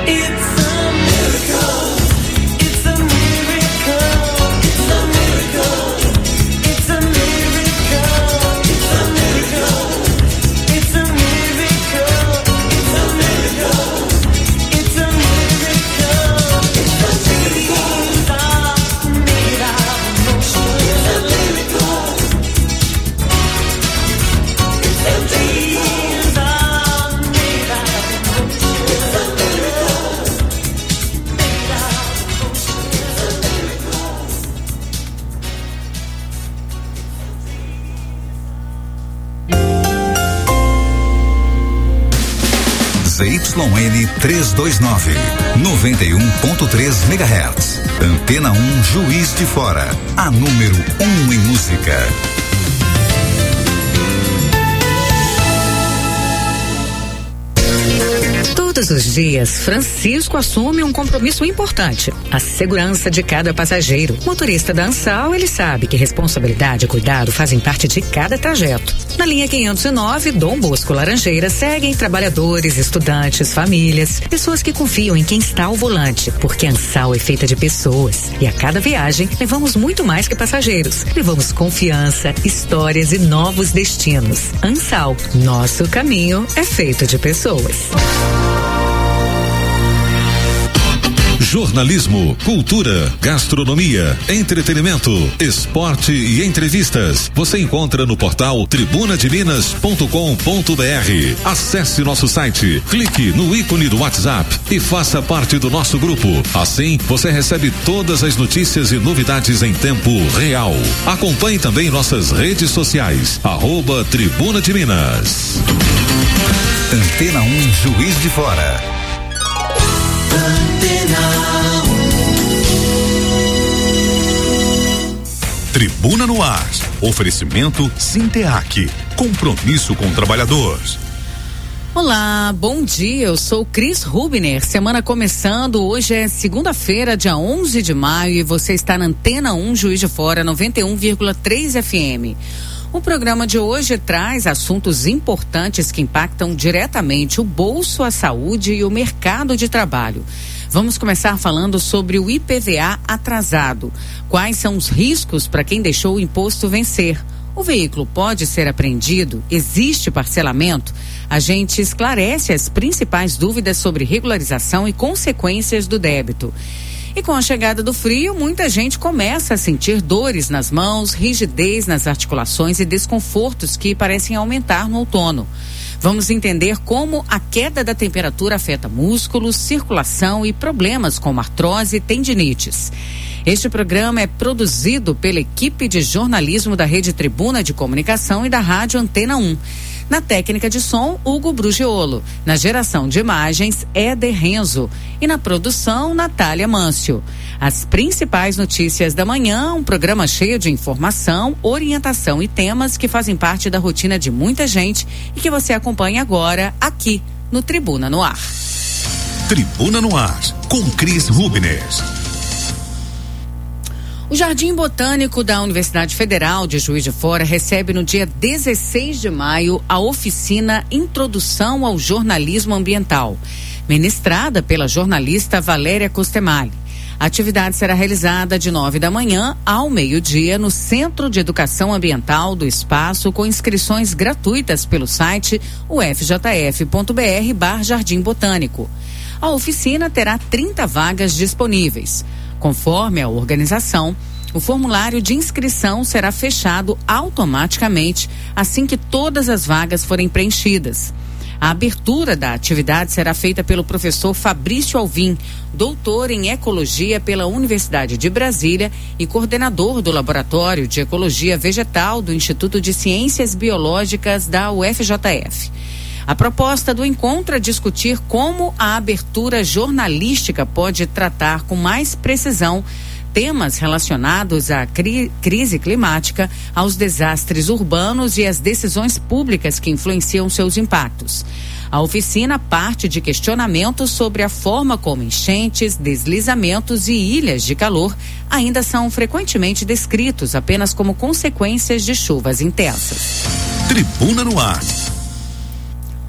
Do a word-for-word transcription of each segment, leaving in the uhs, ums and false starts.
Y N trezentos e vinte e nove, noventa e um ponto três megahertz. Antena um Juiz de Fora, a número um em música. Todos os dias, Francisco assume um compromisso importante: a segurança de cada passageiro. Motorista da Ansal, ele sabe que responsabilidade e cuidado fazem parte de cada trajeto. Na linha quinhentos e nove, Dom Bosco Laranjeira, seguem trabalhadores, estudantes, famílias, pessoas que confiam em quem está ao volante, porque a Ansal é feita de pessoas. E a cada viagem, levamos muito mais que passageiros. Levamos confiança, histórias e novos destinos. Ansal, nosso caminho é feito de pessoas. Jornalismo, cultura, gastronomia, entretenimento, esporte e entrevistas. Você encontra no portal tribuna de minas ponto com ponto br. Acesse nosso site, clique no ícone do WhatsApp e faça parte do nosso grupo. Assim, você recebe todas as notícias e novidades em tempo real. Acompanhe também nossas redes sociais, arroba Tribuna de Minas. Antena um Juiz de Fora. Tribuna no Ar. Oferecimento Sinteac. Compromisso com o trabalhador. Olá, bom dia, eu sou Cris Rubner, semana começando, hoje é segunda-feira, dia onze de maio e você está na Antena um Juiz de Fora, noventa e um vírgula três F M. O programa de hoje traz assuntos importantes que impactam diretamente o bolso, a saúde e o mercado de trabalho. Vamos começar falando sobre o I P V A atrasado. Quais são os riscos para quem deixou o imposto vencer? O veículo pode ser apreendido? Existe parcelamento? A gente esclarece as principais dúvidas sobre regularização e consequências do débito. E com a chegada do frio, muita gente começa a sentir dores nas mãos, rigidez nas articulações e desconfortos que parecem aumentar no outono. Vamos entender como a queda da temperatura afeta músculos, circulação e problemas como artrose e tendinites. Este programa é produzido pela equipe de jornalismo da Rede Tribuna de Comunicação e da Rádio Antena um. Na técnica de som, Hugo Brugiolo. Na geração de imagens, Éder Renzo. E na produção, Natália Mâncio. As principais notícias da manhã, um programa cheio de informação, orientação e temas que fazem parte da rotina de muita gente e que você acompanha agora aqui no Tribuna no Ar. Tribuna no Ar, com Cris Rubner. O Jardim Botânico da Universidade Federal de Juiz de Fora recebe no dia dezesseis de maio a oficina Introdução ao Jornalismo Ambiental, ministrada pela jornalista Valéria Costemali. A atividade será realizada de nove da manhã ao meio-dia no Centro de Educação Ambiental do Espaço, com inscrições gratuitas pelo site u f j f ponto b r barra Jardim Botânico. A oficina terá trinta vagas disponíveis. Conforme a organização, o formulário de inscrição será fechado automaticamente assim que todas as vagas forem preenchidas. A abertura da atividade será feita pelo professor Fabrício Alvim, doutor em Ecologia pela Universidade de Brasília e coordenador do Laboratório de Ecologia Vegetal do Instituto de Ciências Biológicas da U F J F. A proposta do encontro é discutir como a abertura jornalística pode tratar com mais precisão temas relacionados à cri- crise climática, aos desastres urbanos e às decisões públicas que influenciam seus impactos. A oficina parte de questionamentos sobre a forma como enchentes, deslizamentos e ilhas de calor ainda são frequentemente descritos apenas como consequências de chuvas intensas. Tribuna no Ar.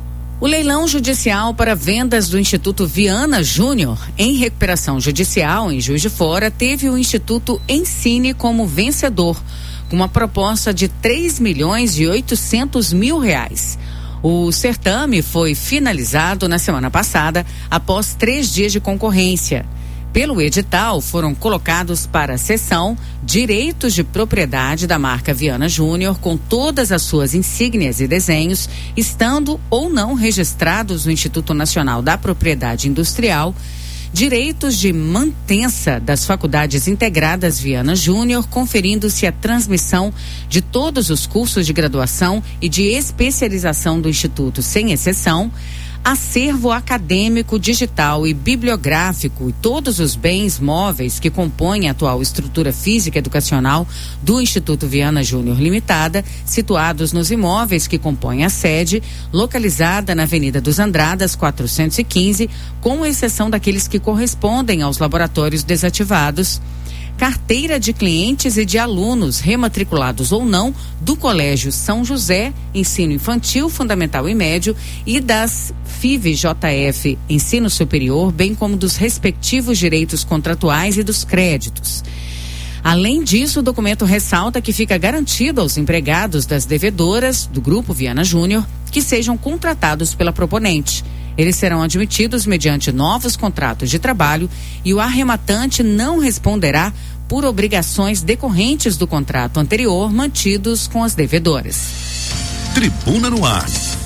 O leilão judicial para vendas do Instituto Viana Júnior em recuperação judicial em Juiz de Fora teve o Instituto Ensine como vencedor, com uma proposta de três milhões e oitocentos mil reais. O certame foi finalizado na semana passada, após três dias de concorrência. Pelo edital, foram colocados para a cessão direitos de propriedade da marca Viana Júnior com todas as suas insígnias e desenhos, estando ou não registrados no Instituto Nacional da Propriedade Industrial, direitos de mantença das faculdades integradas Viana Júnior, conferindo-se a transmissão de todos os cursos de graduação e de especialização do Instituto, sem exceção, acervo acadêmico, digital e bibliográfico e todos os bens móveis que compõem a atual estrutura física educacional do Instituto Viana Júnior Limitada, situados nos imóveis que compõem a sede, localizada na Avenida dos Andradas, quatrocentos e quinze, com exceção daqueles que correspondem aos laboratórios desativados, carteira de clientes e de alunos rematriculados ou não do Colégio São José, Ensino Infantil, Fundamental e Médio, e das F I V J F, Ensino Superior, bem como dos respectivos direitos contratuais e dos créditos. Além disso, o documento ressalta que fica garantido aos empregados das devedoras do Grupo Viana Júnior que sejam contratados pela proponente. Eles serão admitidos mediante novos contratos de trabalho e o arrematante não responderá por obrigações decorrentes do contrato anterior mantidos com as devedoras. Tribuna no Ar.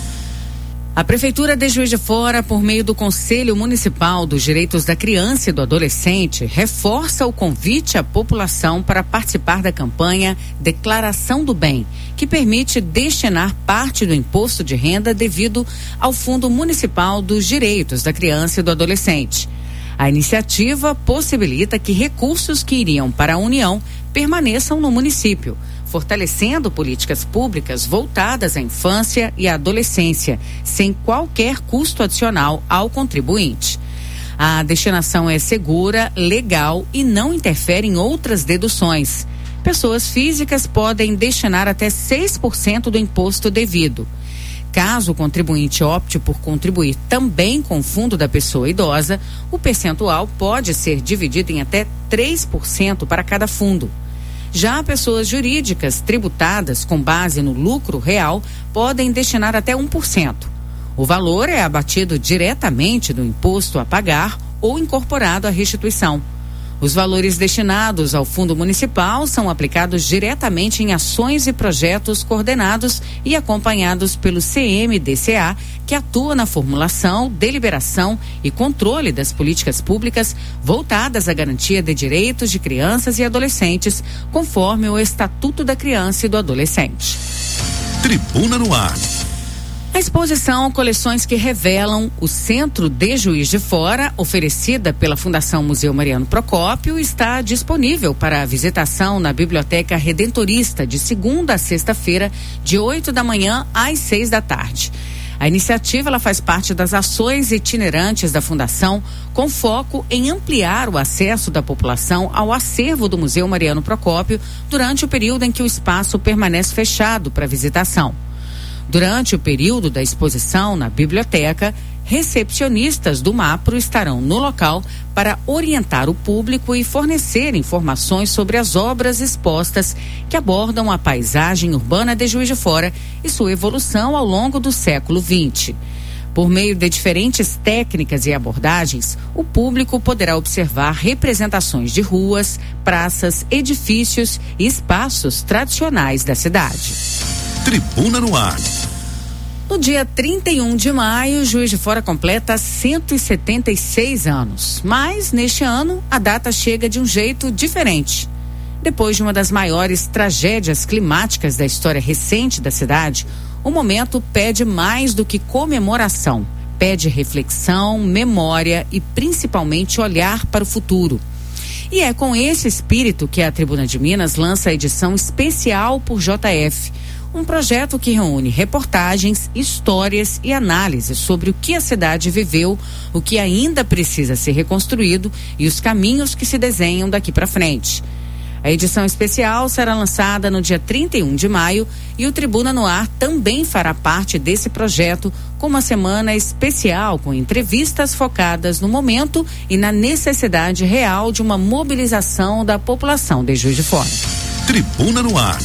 A Prefeitura de Juiz de Fora, por meio do Conselho Municipal dos Direitos da Criança e do Adolescente, reforça o convite à população para participar da campanha Declaração do Bem, que permite destinar parte do imposto de renda devido ao Fundo Municipal dos Direitos da Criança e do Adolescente. A iniciativa possibilita que recursos que iriam para a União permaneçam no município, fortalecendo políticas públicas voltadas à infância e à adolescência, sem qualquer custo adicional ao contribuinte. A destinação é segura, legal e não interfere em outras deduções. Pessoas físicas podem destinar até seis por cento do imposto devido. Caso o contribuinte opte por contribuir também com o fundo da pessoa idosa, o percentual pode ser dividido em até três por cento para cada fundo. Já pessoas jurídicas tributadas com base no lucro real podem destinar até um por cento. O valor é abatido diretamente do imposto a pagar ou incorporado à restituição. Os valores destinados ao Fundo Municipal são aplicados diretamente em ações e projetos coordenados e acompanhados pelo C M D C A, que atua na formulação, deliberação e controle das políticas públicas voltadas à garantia de direitos de crianças e adolescentes, conforme o Estatuto da Criança e do Adolescente. Tribuna no Ar. A exposição Coleções que Revelam o Centro de Juiz de Fora, oferecida pela Fundação Museu Mariano Procópio, está disponível para visitação na Biblioteca Redentorista de segunda a sexta-feira, de oito da manhã às seis da tarde. A iniciativa ela faz parte das ações itinerantes da Fundação, com foco em ampliar o acesso da população ao acervo do Museu Mariano Procópio durante o período em que o espaço permanece fechado para visitação. Durante o período da exposição na biblioteca, recepcionistas do MAPRO estarão no local para orientar o público e fornecer informações sobre as obras expostas que abordam a paisagem urbana de Juiz de Fora e sua evolução ao longo do século vinte. Por meio de diferentes técnicas e abordagens, o público poderá observar representações de ruas, praças, edifícios e espaços tradicionais da cidade. Tribuna no Ar. No dia trinta e um de maio, Juiz de Fora completa cento e setenta e seis anos. Mas, neste ano, a data chega de um jeito diferente. Depois de uma das maiores tragédias climáticas da história recente da cidade, o momento pede mais do que comemoração. Pede reflexão, memória e, principalmente, olhar para o futuro. E é com esse espírito que a Tribuna de Minas lança a edição especial por J F, um projeto que reúne reportagens, histórias e análises sobre o que a cidade viveu, o que ainda precisa ser reconstruído e os caminhos que se desenham daqui para frente. A edição especial será lançada no dia trinta e um de maio e o Tribuna no Ar também fará parte desse projeto, com uma semana especial com entrevistas focadas no momento e na necessidade real de uma mobilização da população de Juiz de Fora. Tribuna no Ar.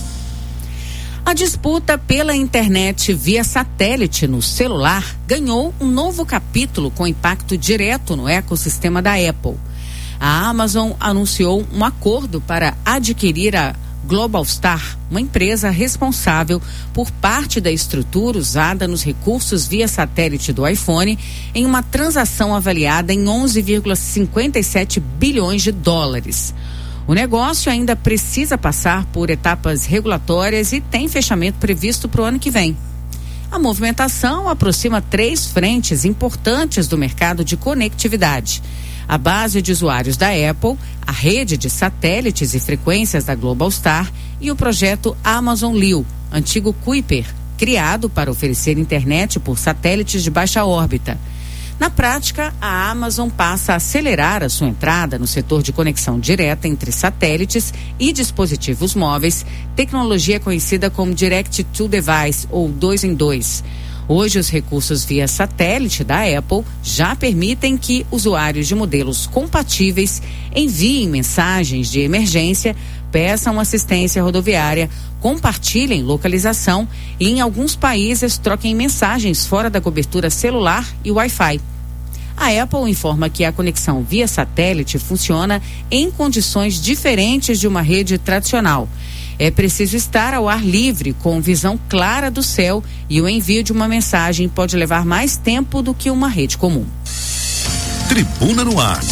A disputa pela internet via satélite no celular ganhou um novo capítulo com impacto direto no ecossistema da Apple. A Amazon anunciou um acordo para adquirir a Globalstar, uma empresa responsável por parte da estrutura usada nos recursos via satélite do iPhone, em uma transação avaliada em onze vírgula cinquenta e sete bilhões de dólares. O negócio ainda precisa passar por etapas regulatórias e tem fechamento previsto para o ano que vem. A movimentação aproxima três frentes importantes do mercado de conectividade: a base de usuários da Apple, a rede de satélites e frequências da Globalstar e o projeto Amazon Leo, antigo Kuiper, criado para oferecer internet por satélites de baixa órbita. Na prática, a Amazon passa a acelerar a sua entrada no setor de conexão direta entre satélites e dispositivos móveis, tecnologia conhecida como Direct to Device ou dois em dois. Hoje, os recursos via satélite da Apple já permitem que usuários de modelos compatíveis enviem mensagens de emergência, peçam assistência rodoviária, compartilhem localização e, em alguns países, troquem mensagens fora da cobertura celular e Wi-Fi. A Apple informa que a conexão via satélite funciona em condições diferentes de uma rede tradicional. É preciso estar ao ar livre, com visão clara do céu, e o envio de uma mensagem pode levar mais tempo do que uma rede comum. Tribuna no Ar.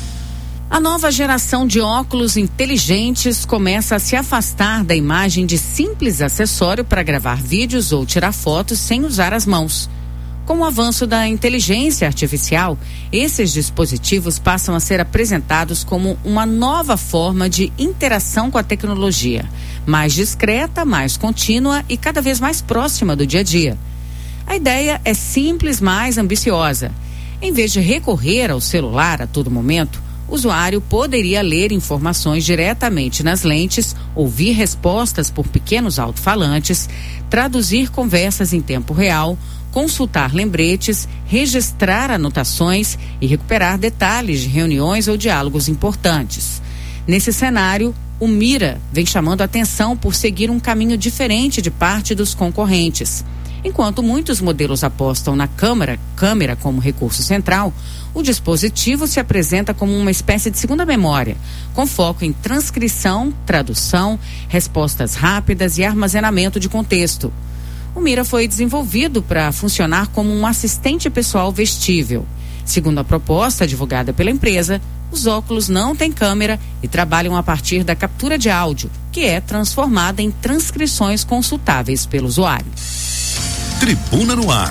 A nova geração de óculos inteligentes começa a se afastar da imagem de simples acessório para gravar vídeos ou tirar fotos sem usar as mãos. Com o avanço da inteligência artificial, esses dispositivos passam a ser apresentados como uma nova forma de interação com a tecnologia, mais discreta, mais contínua e cada vez mais próxima do dia a dia. A ideia é simples, mas ambiciosa. Em vez de recorrer ao celular a todo momento, o usuário poderia ler informações diretamente nas lentes, ouvir respostas por pequenos alto-falantes, traduzir conversas em tempo real, consultar lembretes, registrar anotações e recuperar detalhes de reuniões ou diálogos importantes. Nesse cenário, o Mira vem chamando a atenção por seguir um caminho diferente de parte dos concorrentes. Enquanto muitos modelos apostam na câmera, câmera como recurso central, o dispositivo se apresenta como uma espécie de segunda memória, com foco em transcrição, tradução, respostas rápidas e armazenamento de contexto. O Mira foi desenvolvido para funcionar como um assistente pessoal vestível. Segundo a proposta divulgada pela empresa, os óculos não têm câmera e trabalham a partir da captura de áudio, que é transformada em transcrições consultáveis pelo usuário. Tribuna no Ar.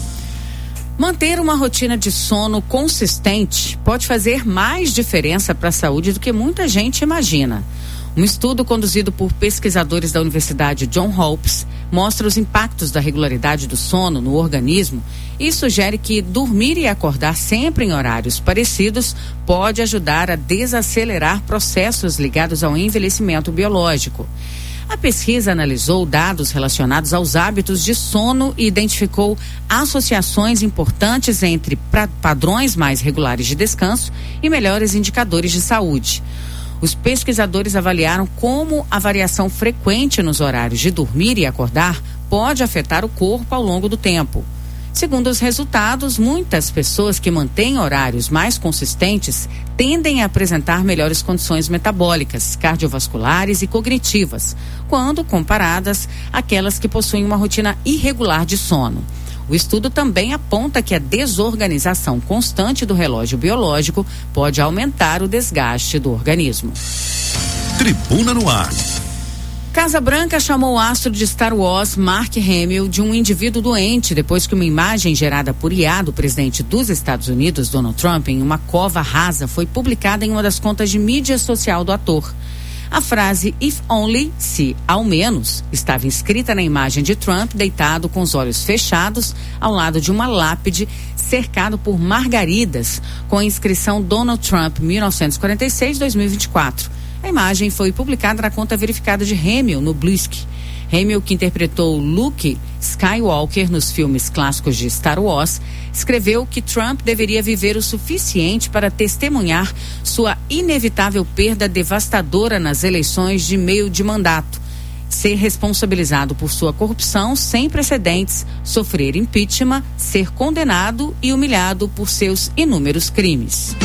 Manter uma rotina de sono consistente pode fazer mais diferença para a saúde do que muita gente imagina. Um estudo conduzido por pesquisadores da Universidade Johns Hopkins mostra os impactos da regularidade do sono no organismo e sugere que dormir e acordar sempre em horários parecidos pode ajudar a desacelerar processos ligados ao envelhecimento biológico. A pesquisa analisou dados relacionados aos hábitos de sono e identificou associações importantes entre pra- padrões mais regulares de descanso e melhores indicadores de saúde. Os pesquisadores avaliaram como a variação frequente nos horários de dormir e acordar pode afetar o corpo ao longo do tempo. Segundo os resultados, muitas pessoas que mantêm horários mais consistentes tendem a apresentar melhores condições metabólicas, cardiovasculares e cognitivas, quando comparadas àquelas que possuem uma rotina irregular de sono. O estudo também aponta que a desorganização constante do relógio biológico pode aumentar o desgaste do organismo. Tribuna no Ar. Casa Branca chamou o astro de Star Wars, Mark Hamill, de um indivíduo doente depois que uma imagem gerada por I A do presidente dos Estados Unidos, Donald Trump, em uma cova rasa foi publicada em uma das contas de mídia social do ator. A frase "if only", se ao menos, estava inscrita na imagem de Trump deitado com os olhos fechados ao lado de uma lápide cercado por margaridas com a inscrição Donald Trump mil novecentos e quarenta e seis a dois mil e vinte e quatro. A imagem foi publicada na conta verificada de Hamill no Bluesky. Hamill, que interpretou Luke Skywalker nos filmes clássicos de Star Wars, escreveu que Trump deveria viver o suficiente para testemunhar sua inevitável perda devastadora nas eleições de meio de mandato, ser responsabilizado por sua corrupção sem precedentes, sofrer impeachment, ser condenado e humilhado por seus inúmeros crimes.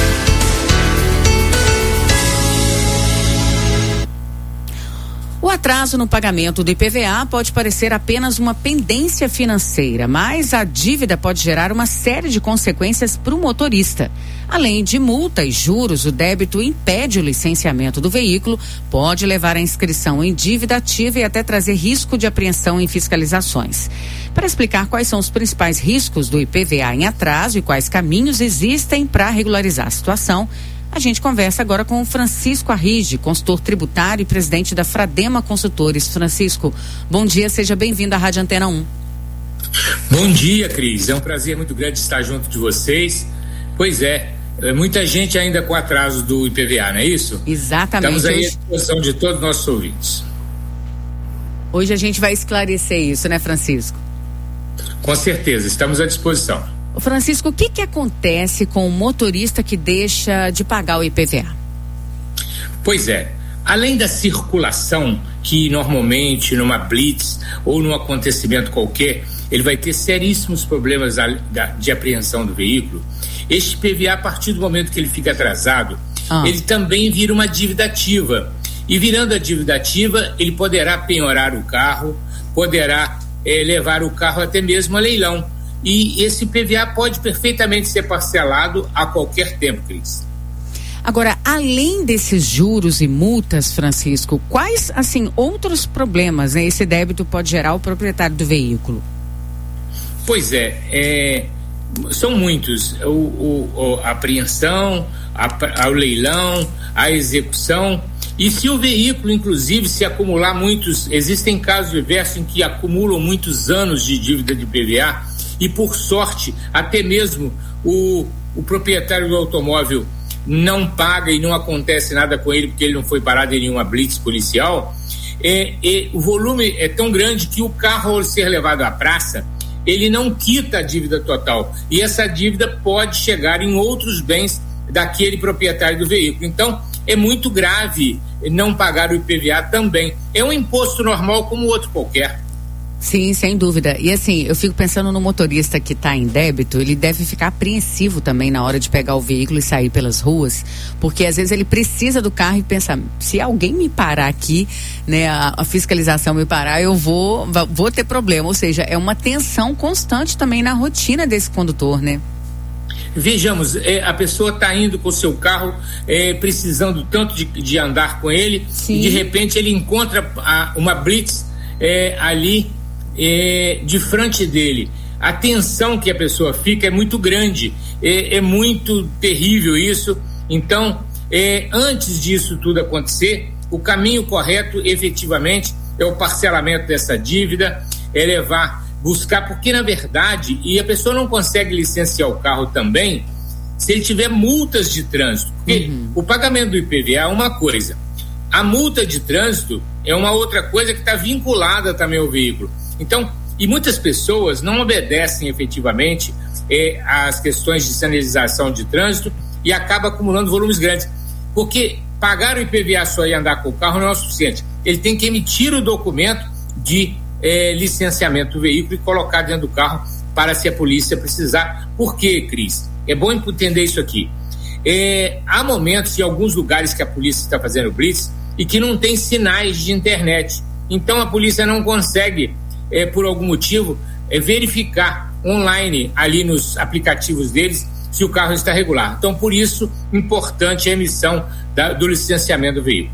O atraso no pagamento do I P V A pode parecer apenas uma pendência financeira, mas a dívida pode gerar uma série de consequências para o motorista. Além de multa e juros, o débito impede o licenciamento do veículo, pode levar à inscrição em dívida ativa e até trazer risco de apreensão em fiscalizações. Para explicar quais são os principais riscos do I P V A em atraso e quais caminhos existem para regularizar a situação, a gente conversa agora com o Francisco Arrige, consultor tributário e presidente da Fradema Consultores. Francisco, bom dia, seja bem-vindo à Rádio Antena um. Bom dia, Cris. É um prazer muito grande estar junto de vocês. Pois é, muita gente ainda com atraso do I P V A, não é isso? Exatamente. Estamos aí hoje... à disposição de todos os nossos ouvintes. Hoje a gente vai esclarecer isso, né, Francisco? Com certeza, estamos à disposição. Francisco, o que que acontece com o motorista que deixa de pagar o I P V A? Pois é, além da circulação, que normalmente numa blitz ou num acontecimento qualquer, ele vai ter seríssimos problemas de apreensão do veículo, este I P V A, a partir do momento que ele fica atrasado, ah. ele também vira uma dívida ativa. E virando a dívida ativa, ele poderá penhorar o carro, poderá eh, levar o carro até mesmo a leilão. E esse I P V A pode perfeitamente ser parcelado a qualquer tempo, Cris. Agora, além desses juros e multas, Francisco, quais, assim, outros problemas, né, esse débito pode gerar ao proprietário do veículo? Pois é, é são muitos. O, o, a apreensão, a, o leilão, a execução. E se o veículo, inclusive, se acumular muitos, existem casos diversos em que acumulam muitos anos de dívida de I P V A, e por sorte, até mesmo o, o proprietário do automóvel não paga e não acontece nada com ele porque ele não foi parado em nenhuma blitz policial, é, é, o volume é tão grande que o carro, ao ser levado à praça, ele não quita a dívida total, e essa dívida pode chegar em outros bens daquele proprietário do veículo. Então, é muito grave não pagar o I P V A também. É um imposto normal como outro qualquer. Sim, sem dúvida. E assim, eu fico pensando no motorista que está em débito, ele deve ficar apreensivo também na hora de pegar o veículo e sair pelas ruas, porque às vezes ele precisa do carro e pensa, se alguém me parar aqui, né, a, a fiscalização me parar, eu vou, vou ter problema. Ou seja, é uma tensão constante também na rotina desse condutor, né? Vejamos, é, a pessoa está indo com o seu carro, é, precisando tanto de, de andar com ele, Sim. e de repente ele encontra a, uma blitz é, ali É, de frente dele. A tensão que a pessoa fica é muito grande, é, é muito terrível isso. Então, é, antes disso tudo acontecer, o caminho correto efetivamente é o parcelamento dessa dívida, é levar, buscar, porque na verdade, e a pessoa não consegue licenciar o carro também se ele tiver multas de trânsito, porque uhum. o pagamento do I P V A é uma coisa, a multa de trânsito é uma outra coisa que está vinculada também ao veículo. Então, e muitas pessoas não obedecem efetivamente eh, às questões de sinalização de trânsito e acaba acumulando volumes grandes. Porque pagar o I P V A só e andar com o carro não é o suficiente. Ele tem que emitir o documento de eh, licenciamento do veículo e colocar dentro do carro para, se a polícia precisar. Por quê, Cris? É bom entender isso aqui. Eh, há momentos em alguns lugares que a polícia está fazendo blitz e que não tem sinais de internet. Então a polícia não consegue É, por algum motivo, é, verificar online ali nos aplicativos deles se o carro está regular. Então, por isso, importante a emissão da, do licenciamento do veículo.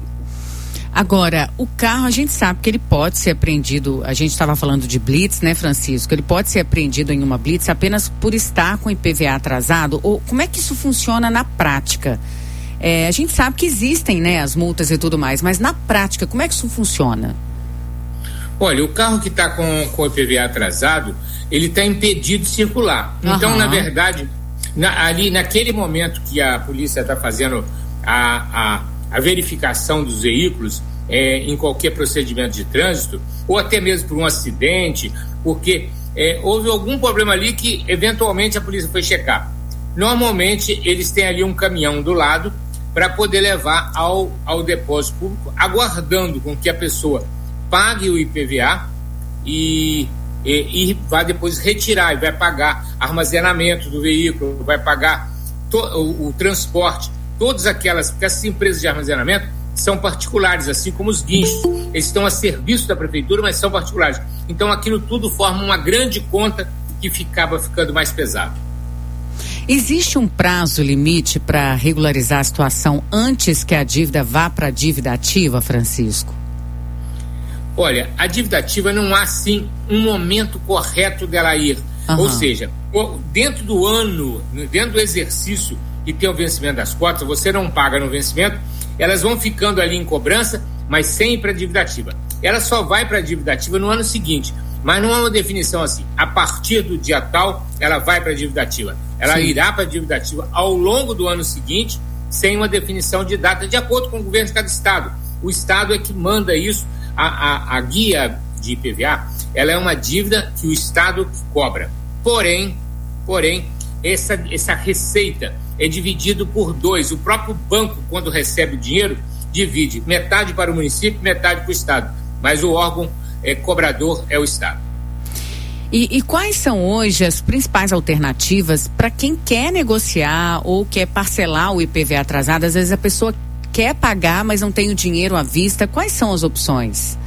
Agora, o carro, a gente sabe que ele pode ser apreendido, a gente estava falando de blitz, né, Francisco? Ele pode ser apreendido em uma blitz apenas por estar com o I P V A atrasado? Ou como é que isso funciona na prática? É, a gente sabe que existem, né, as multas e tudo mais, mas na prática, como é que isso funciona? Olha, o carro que está com, com o I P V A atrasado, ele está impedido de circular. Uhum. Então, na verdade, na, ali naquele momento que a polícia está fazendo a, a, a verificação dos veículos é, em qualquer procedimento de trânsito, ou até mesmo por um acidente, porque é, houve algum problema ali que eventualmente a polícia foi checar. Normalmente eles têm ali um caminhão do lado para poder levar ao, ao depósito público, aguardando com que a pessoa pague o I P V A e, e, e vai depois retirar, e vai pagar armazenamento do veículo, vai pagar to, o, o transporte, todas aquelas, porque essas empresas de armazenamento são particulares, assim como os guinchos, eles estão a serviço da prefeitura, mas são particulares. Então aquilo tudo forma uma grande conta que ficava ficando mais pesado. Existe um prazo limite para regularizar a situação antes que a dívida vá para a dívida ativa, Francisco? Olha, a dívida ativa não há, sim, um momento correto dela ir. Uhum. Ou seja, dentro do ano, dentro do exercício que tem o vencimento das cotas, você não paga no vencimento, elas vão ficando ali em cobrança, mas sem ir para a dívida ativa. Ela só vai para a dívida ativa no ano seguinte, mas não há uma definição assim. A partir do dia tal, ela vai para a dívida ativa. Ela Sim. irá para a dívida ativa ao longo do ano seguinte, sem uma definição de data, de acordo com o governo de cada estado. O estado é que manda isso. A, a, a guia de I P V A, ela é uma dívida que o estado cobra. Porém, porém, essa, essa receita é dividido por dois. O próprio banco, quando recebe o dinheiro, divide metade para o município, metade para o estado. Mas o órgão é, cobrador é o estado. E, e quais são hoje as principais alternativas para quem quer negociar ou quer parcelar o I P V A atrasado? Às vezes a pessoa quer pagar, mas não tem o dinheiro à vista. Quais são as opções?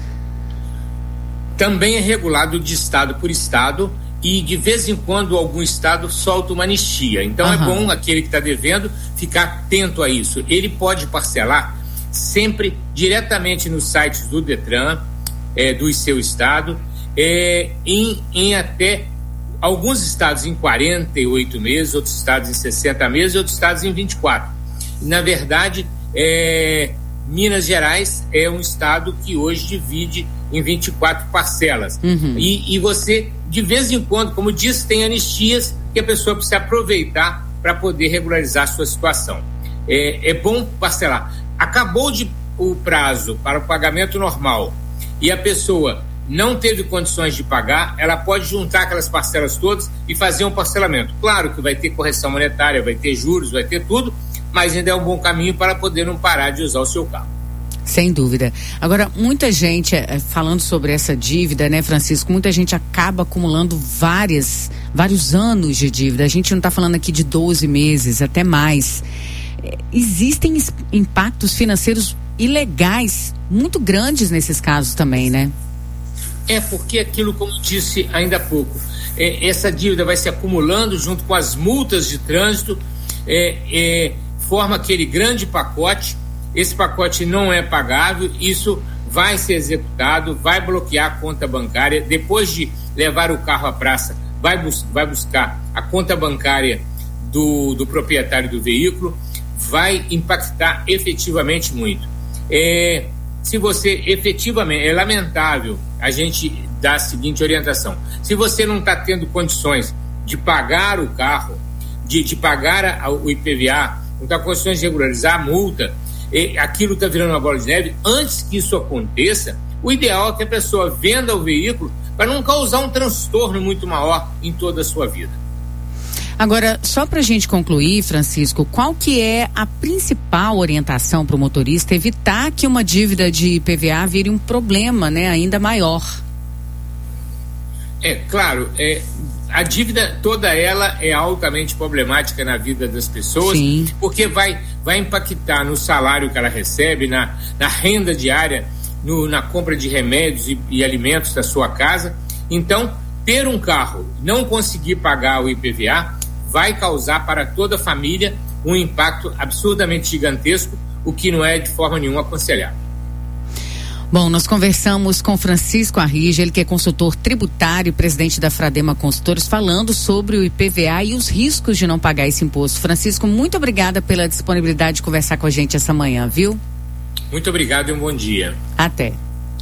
Também é regulado de estado por estado e de vez em quando algum estado solta uma anistia. Então uhum. é bom aquele que está devendo ficar atento a isso. Ele pode parcelar sempre diretamente nos sites do Detran, é, do seu estado, é, em, em até alguns estados em quarenta e oito meses, outros estados em sessenta meses e outros estados em vinte e quatro. Na verdade, é, Minas Gerais é um estado que hoje divide em vinte e quatro parcelas. Uhum. E, e você, de vez em quando, como disse, tem anistias que a pessoa precisa aproveitar para poder regularizar a sua situação. É, é bom parcelar. Acabou de, o prazo para o pagamento normal e a pessoa não teve condições de pagar, ela pode juntar aquelas parcelas todas e fazer um parcelamento. Claro que vai ter correção monetária, vai ter juros, vai ter tudo, mas ainda é um bom caminho para poder não parar de usar o seu carro. Sem dúvida. Agora, muita gente, falando sobre essa dívida, né, Francisco, muita gente acaba acumulando várias, vários anos de dívida. A gente não está falando aqui de doze meses, até mais. Existem impactos financeiros ilegais muito grandes nesses casos também, né? É porque aquilo, como disse ainda há pouco, é, essa dívida vai se acumulando junto com as multas de trânsito, é, é, forma aquele grande pacote. Esse pacote não é pagável, isso vai ser executado, vai bloquear a conta bancária. Depois de levar o carro à praça, vai, bus- vai buscar a conta bancária do, do proprietário do veículo, vai impactar efetivamente muito. É, se você efetivamente, é lamentável a gente dar a seguinte orientação: se você não está tendo condições de pagar o carro, de, de pagar a, o I P V A, não está com condições de regularizar a multa, e aquilo está virando uma bola de neve. Antes que isso aconteça, o ideal é que a pessoa venda o veículo para não causar um transtorno muito maior em toda a sua vida. Agora, só para a gente concluir, Francisco, qual que é a principal orientação para o motorista evitar que uma dívida de I P V A vire um problema, né, ainda maior? É, claro, é, a dívida toda ela é altamente problemática na vida das pessoas. Sim. Porque vai, vai impactar no salário que ela recebe, na, na renda diária, no, na compra de remédios e, e alimentos da sua casa. Então, ter um carro, não conseguir pagar o I P V A, vai causar para toda a família um impacto absurdamente gigantesco, o que não é de forma nenhuma aconselhável. Bom, nós conversamos com Francisco Arrige, ele que é consultor tributário e presidente da Fradema Consultores, falando sobre o I P V A e os riscos de não pagar esse imposto. Francisco, muito obrigada pela disponibilidade de conversar com a gente essa manhã, viu? Muito obrigado e um bom dia. Até.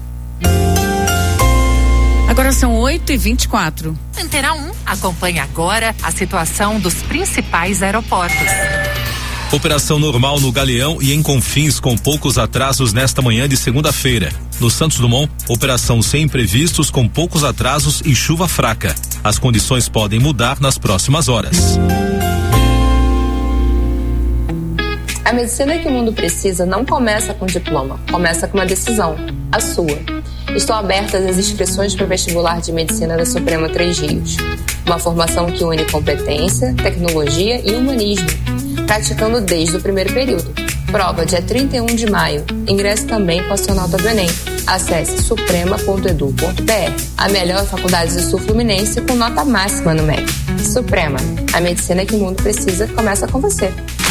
Agora são oito e vinte e quatro. Antena um acompanha agora a situação dos principais aeroportos. Operação normal no Galeão e em Confins, com poucos atrasos nesta manhã de segunda-feira. No Santos Dumont, operação sem imprevistos com poucos atrasos e chuva fraca. As condições podem mudar nas próximas horas. A medicina que o mundo precisa não começa com diploma, começa com uma decisão, a sua. Estão abertas as inscrições para o vestibular de medicina da Suprema Três Rios. Uma formação que une competência, tecnologia e humanismo, praticando desde o primeiro período. Prova dia trinta e um de maio. Ingresse também com a sua nota do Enem. Acesse suprema ponto edu ponto br. A melhor faculdade do Sul Fluminense com nota máxima no M E C. Suprema, a medicina que o mundo precisa começa com você.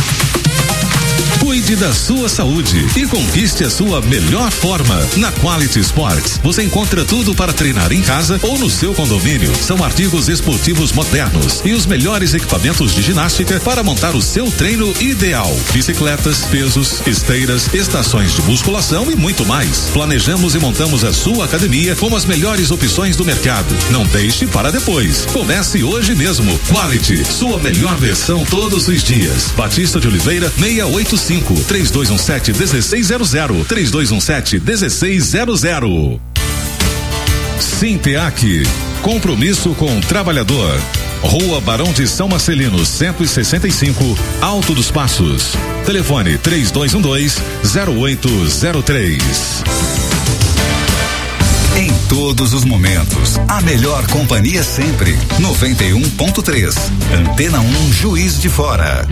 Cuide da sua saúde e conquiste a sua melhor forma. Na Quality Sports, você encontra tudo para treinar em casa ou no seu condomínio. São artigos esportivos modernos e os melhores equipamentos de ginástica para montar o seu treino ideal. Bicicletas, pesos, esteiras, estações de musculação e muito mais. Planejamos e montamos a sua academia com as melhores opções do mercado. Não deixe para depois. Comece hoje mesmo. Quality, sua melhor versão todos os dias. Batista de Oliveira, seiscentos e oitenta e cinco, três dois um sete, um seis zero zero, três dois um sete, um seis zero zero. Sinteac, compromisso com o trabalhador. Rua Barão de São Marcelino, cento e sessenta e cinco, Alto dos Passos. Telefone três dois um dois, zero oito zero três. Em todos os momentos, a melhor companhia sempre. noventa e um ponto três. Antena um, Juiz de Fora.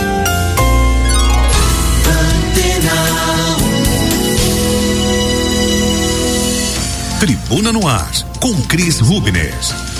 Tribuna no Ar, com Cris Rubner.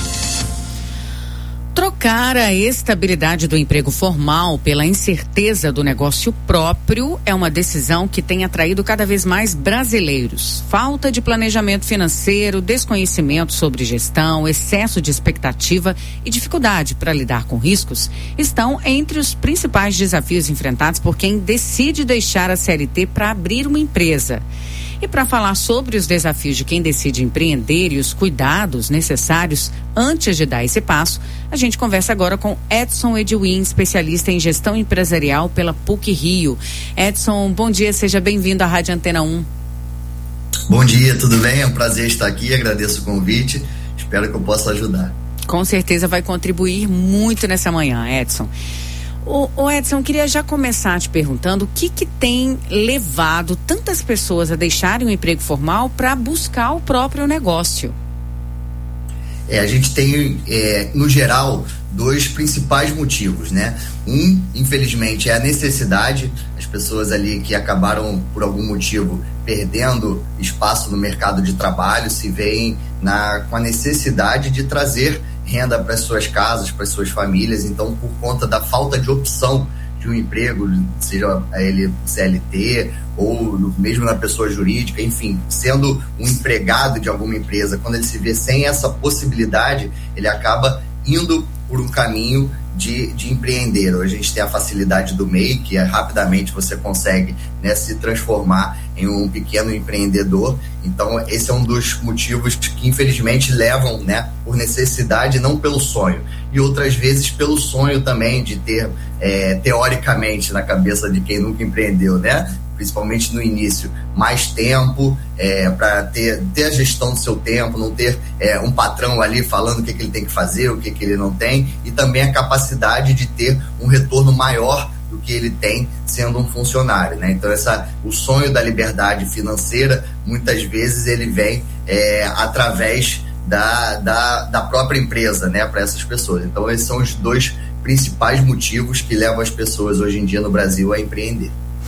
Trocar a estabilidade do emprego formal pela incerteza do negócio próprio é uma decisão que tem atraído cada vez mais brasileiros. Falta de planejamento financeiro, desconhecimento sobre gestão, excesso de expectativa e dificuldade para lidar com riscos estão entre os principais desafios enfrentados por quem decide deixar a C L T para abrir uma empresa. E para falar sobre os desafios de quem decide empreender e os cuidados necessários antes de dar esse passo, a gente conversa agora com Edson Edwin, especialista em gestão empresarial pela P U C Rio. Edson, bom dia, seja bem-vindo à Rádio Antena um. Bom dia, tudo bem? É um prazer estar aqui, agradeço o convite, espero que eu possa ajudar. Com certeza vai contribuir muito nessa manhã, Edson. O, o Edson, eu queria já começar te perguntando o que que tem levado tantas pessoas a deixarem o emprego formal para buscar o próprio negócio. É, a gente tem, é, no geral, dois principais motivos, né? Um, infelizmente, é a necessidade, as pessoas ali que acabaram, por algum motivo, perdendo espaço no mercado de trabalho, se veem na, com a necessidade de trazer renda para as suas casas, para as suas famílias. Então, por conta da falta de opção de um emprego, seja ele C L T ou mesmo na pessoa jurídica, enfim, sendo um empregado de alguma empresa, quando ele se vê sem essa possibilidade, ele acaba indo por um caminho de, de empreender. Hoje a gente tem a facilidade do M E I, que é, rapidamente você consegue, né, se transformar em um pequeno empreendedor. Então esse é um dos motivos que infelizmente levam, né, por necessidade, não pelo sonho, e outras vezes pelo sonho também de ter, é, teoricamente na cabeça de quem nunca empreendeu, né, principalmente no início, mais tempo, é, para ter, ter a gestão do seu tempo, não ter é, um patrão ali falando o que, que ele tem que fazer, o que, que ele não tem, e também a capacidade de ter um retorno maior do que ele tem sendo um funcionário, né? Então essa, o sonho da liberdade financeira, muitas vezes ele vem é, através da, da, da própria empresa, né, para essas pessoas. Então esses são os dois principais motivos que levam as pessoas hoje em dia no Brasil a empreender.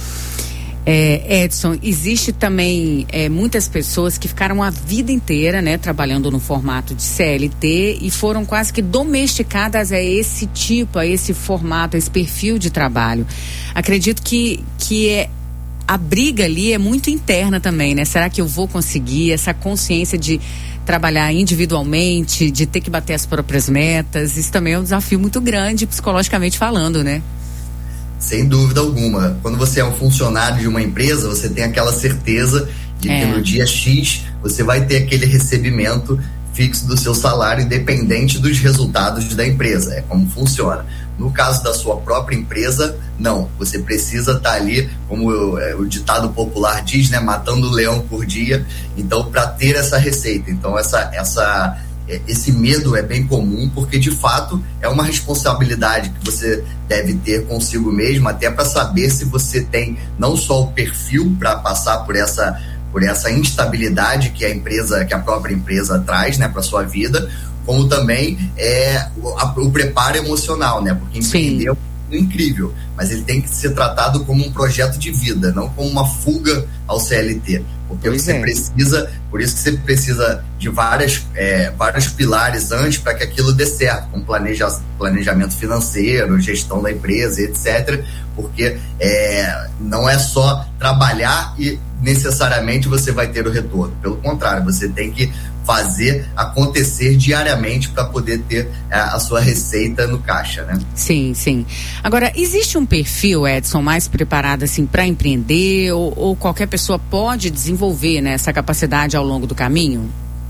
É, Edson, existe também é, muitas pessoas que ficaram a vida inteira, né, trabalhando no formato de C L T e foram quase que domesticadas a esse tipo, a esse formato, a esse perfil de trabalho. Acredito que, que é, a briga ali é muito interna também, né? Será que eu vou conseguir essa consciência de trabalhar individualmente, de ter que bater as próprias metas? Isso também é um desafio muito grande, psicologicamente falando, né? Sem dúvida alguma. Quando você é um funcionário de uma empresa, você tem aquela certeza de é. que no dia X você vai ter aquele recebimento fixo do seu salário, independente dos resultados da empresa. É como funciona. No caso da sua própria empresa, não. Você precisa estar ali, como eu, é, o ditado popular diz, né, matando o leão por dia. Então, para ter essa receita. Então, essa, essa, esse medo é bem comum, porque de fato é uma responsabilidade que você deve ter consigo mesmo, até para saber se você tem não só o perfil para passar por essa, por essa instabilidade que a empresa, que a própria empresa traz, né, para sua vida, como também é, o, a, o preparo emocional, né? Porque empreender é incrível, mas ele tem que ser tratado como um projeto de vida, não como uma fuga ao C L T. Porque pois você é. precisa, por isso que você precisa de várias, é, vários pilares antes para que aquilo dê certo, como planeja, planejamento financeiro, gestão da empresa, etcétera. Porque é, não é só trabalhar e necessariamente você vai ter o retorno. Pelo contrário, você tem que fazer acontecer diariamente para poder ter a, a sua receita no caixa, né? Sim, sim. Agora, existe um perfil, Edson, mais preparado assim para empreender ou, ou qualquer pessoa pode desenvolver, né, essa capacidade ao longo do caminho?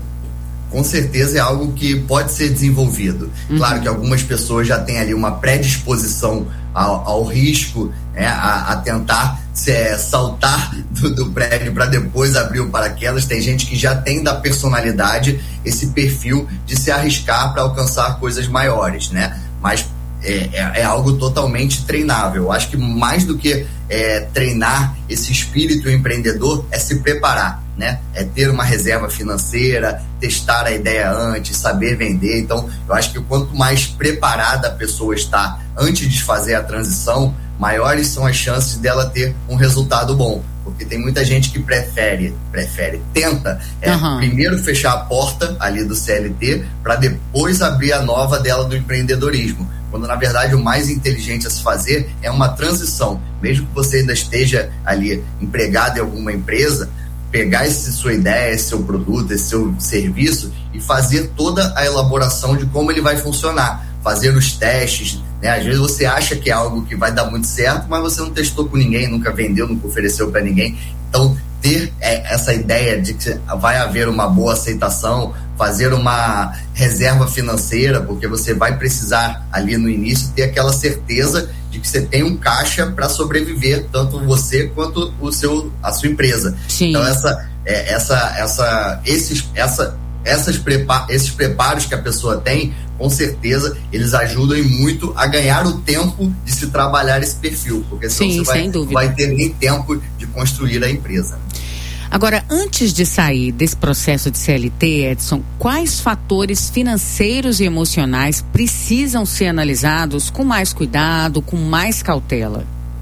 Com certeza é algo que pode ser desenvolvido. Uhum. Claro que algumas pessoas já têm ali uma predisposição ao, ao risco, né, a, a tentar se, é, saltar do, do prédio para depois abrir o paraquedas. Tem gente que já tem da personalidade esse perfil de se arriscar para alcançar coisas maiores, né? Mas é, é, é algo totalmente treinável. Eu acho que mais do que é, treinar esse espírito empreendedor é se preparar, né? É ter uma reserva financeira, testar a ideia antes, saber vender. Então, eu acho que quanto mais preparada a pessoa está antes de fazer a transição, maiores são as chances dela ter um resultado bom. Porque tem muita gente que prefere, prefere, tenta é, uhum. primeiro fechar a porta ali do C L T para depois abrir a nova dela do empreendedorismo. Quando, na verdade, o mais inteligente a se fazer é uma transição. Mesmo que você ainda esteja ali empregado em alguma empresa, pegar essa sua ideia, esse seu produto, esse seu serviço e fazer toda a elaboração de como ele vai funcionar, fazer os testes, né? Às vezes você acha que é algo que vai dar muito certo, mas você não testou com ninguém, nunca vendeu, nunca ofereceu para ninguém. Então, ter é, essa ideia de que vai haver uma boa aceitação, fazer uma reserva financeira, porque você vai precisar ali no início ter aquela certeza de que você tem um caixa para sobreviver, tanto você quanto o seu, a sua empresa. Sim. Então essa, é, essa, essa, esses, essa, essas prepa- esses preparos que a pessoa tem, com certeza eles ajudam muito a ganhar o tempo de se trabalhar esse perfil, porque senão Sim, você vai, não vai ter nem tempo de construir a empresa. Agora, antes de sair desse processo de C L T, Edson, quais fatores financeiros e emocionais precisam ser analisados com mais cuidado, com mais cautela?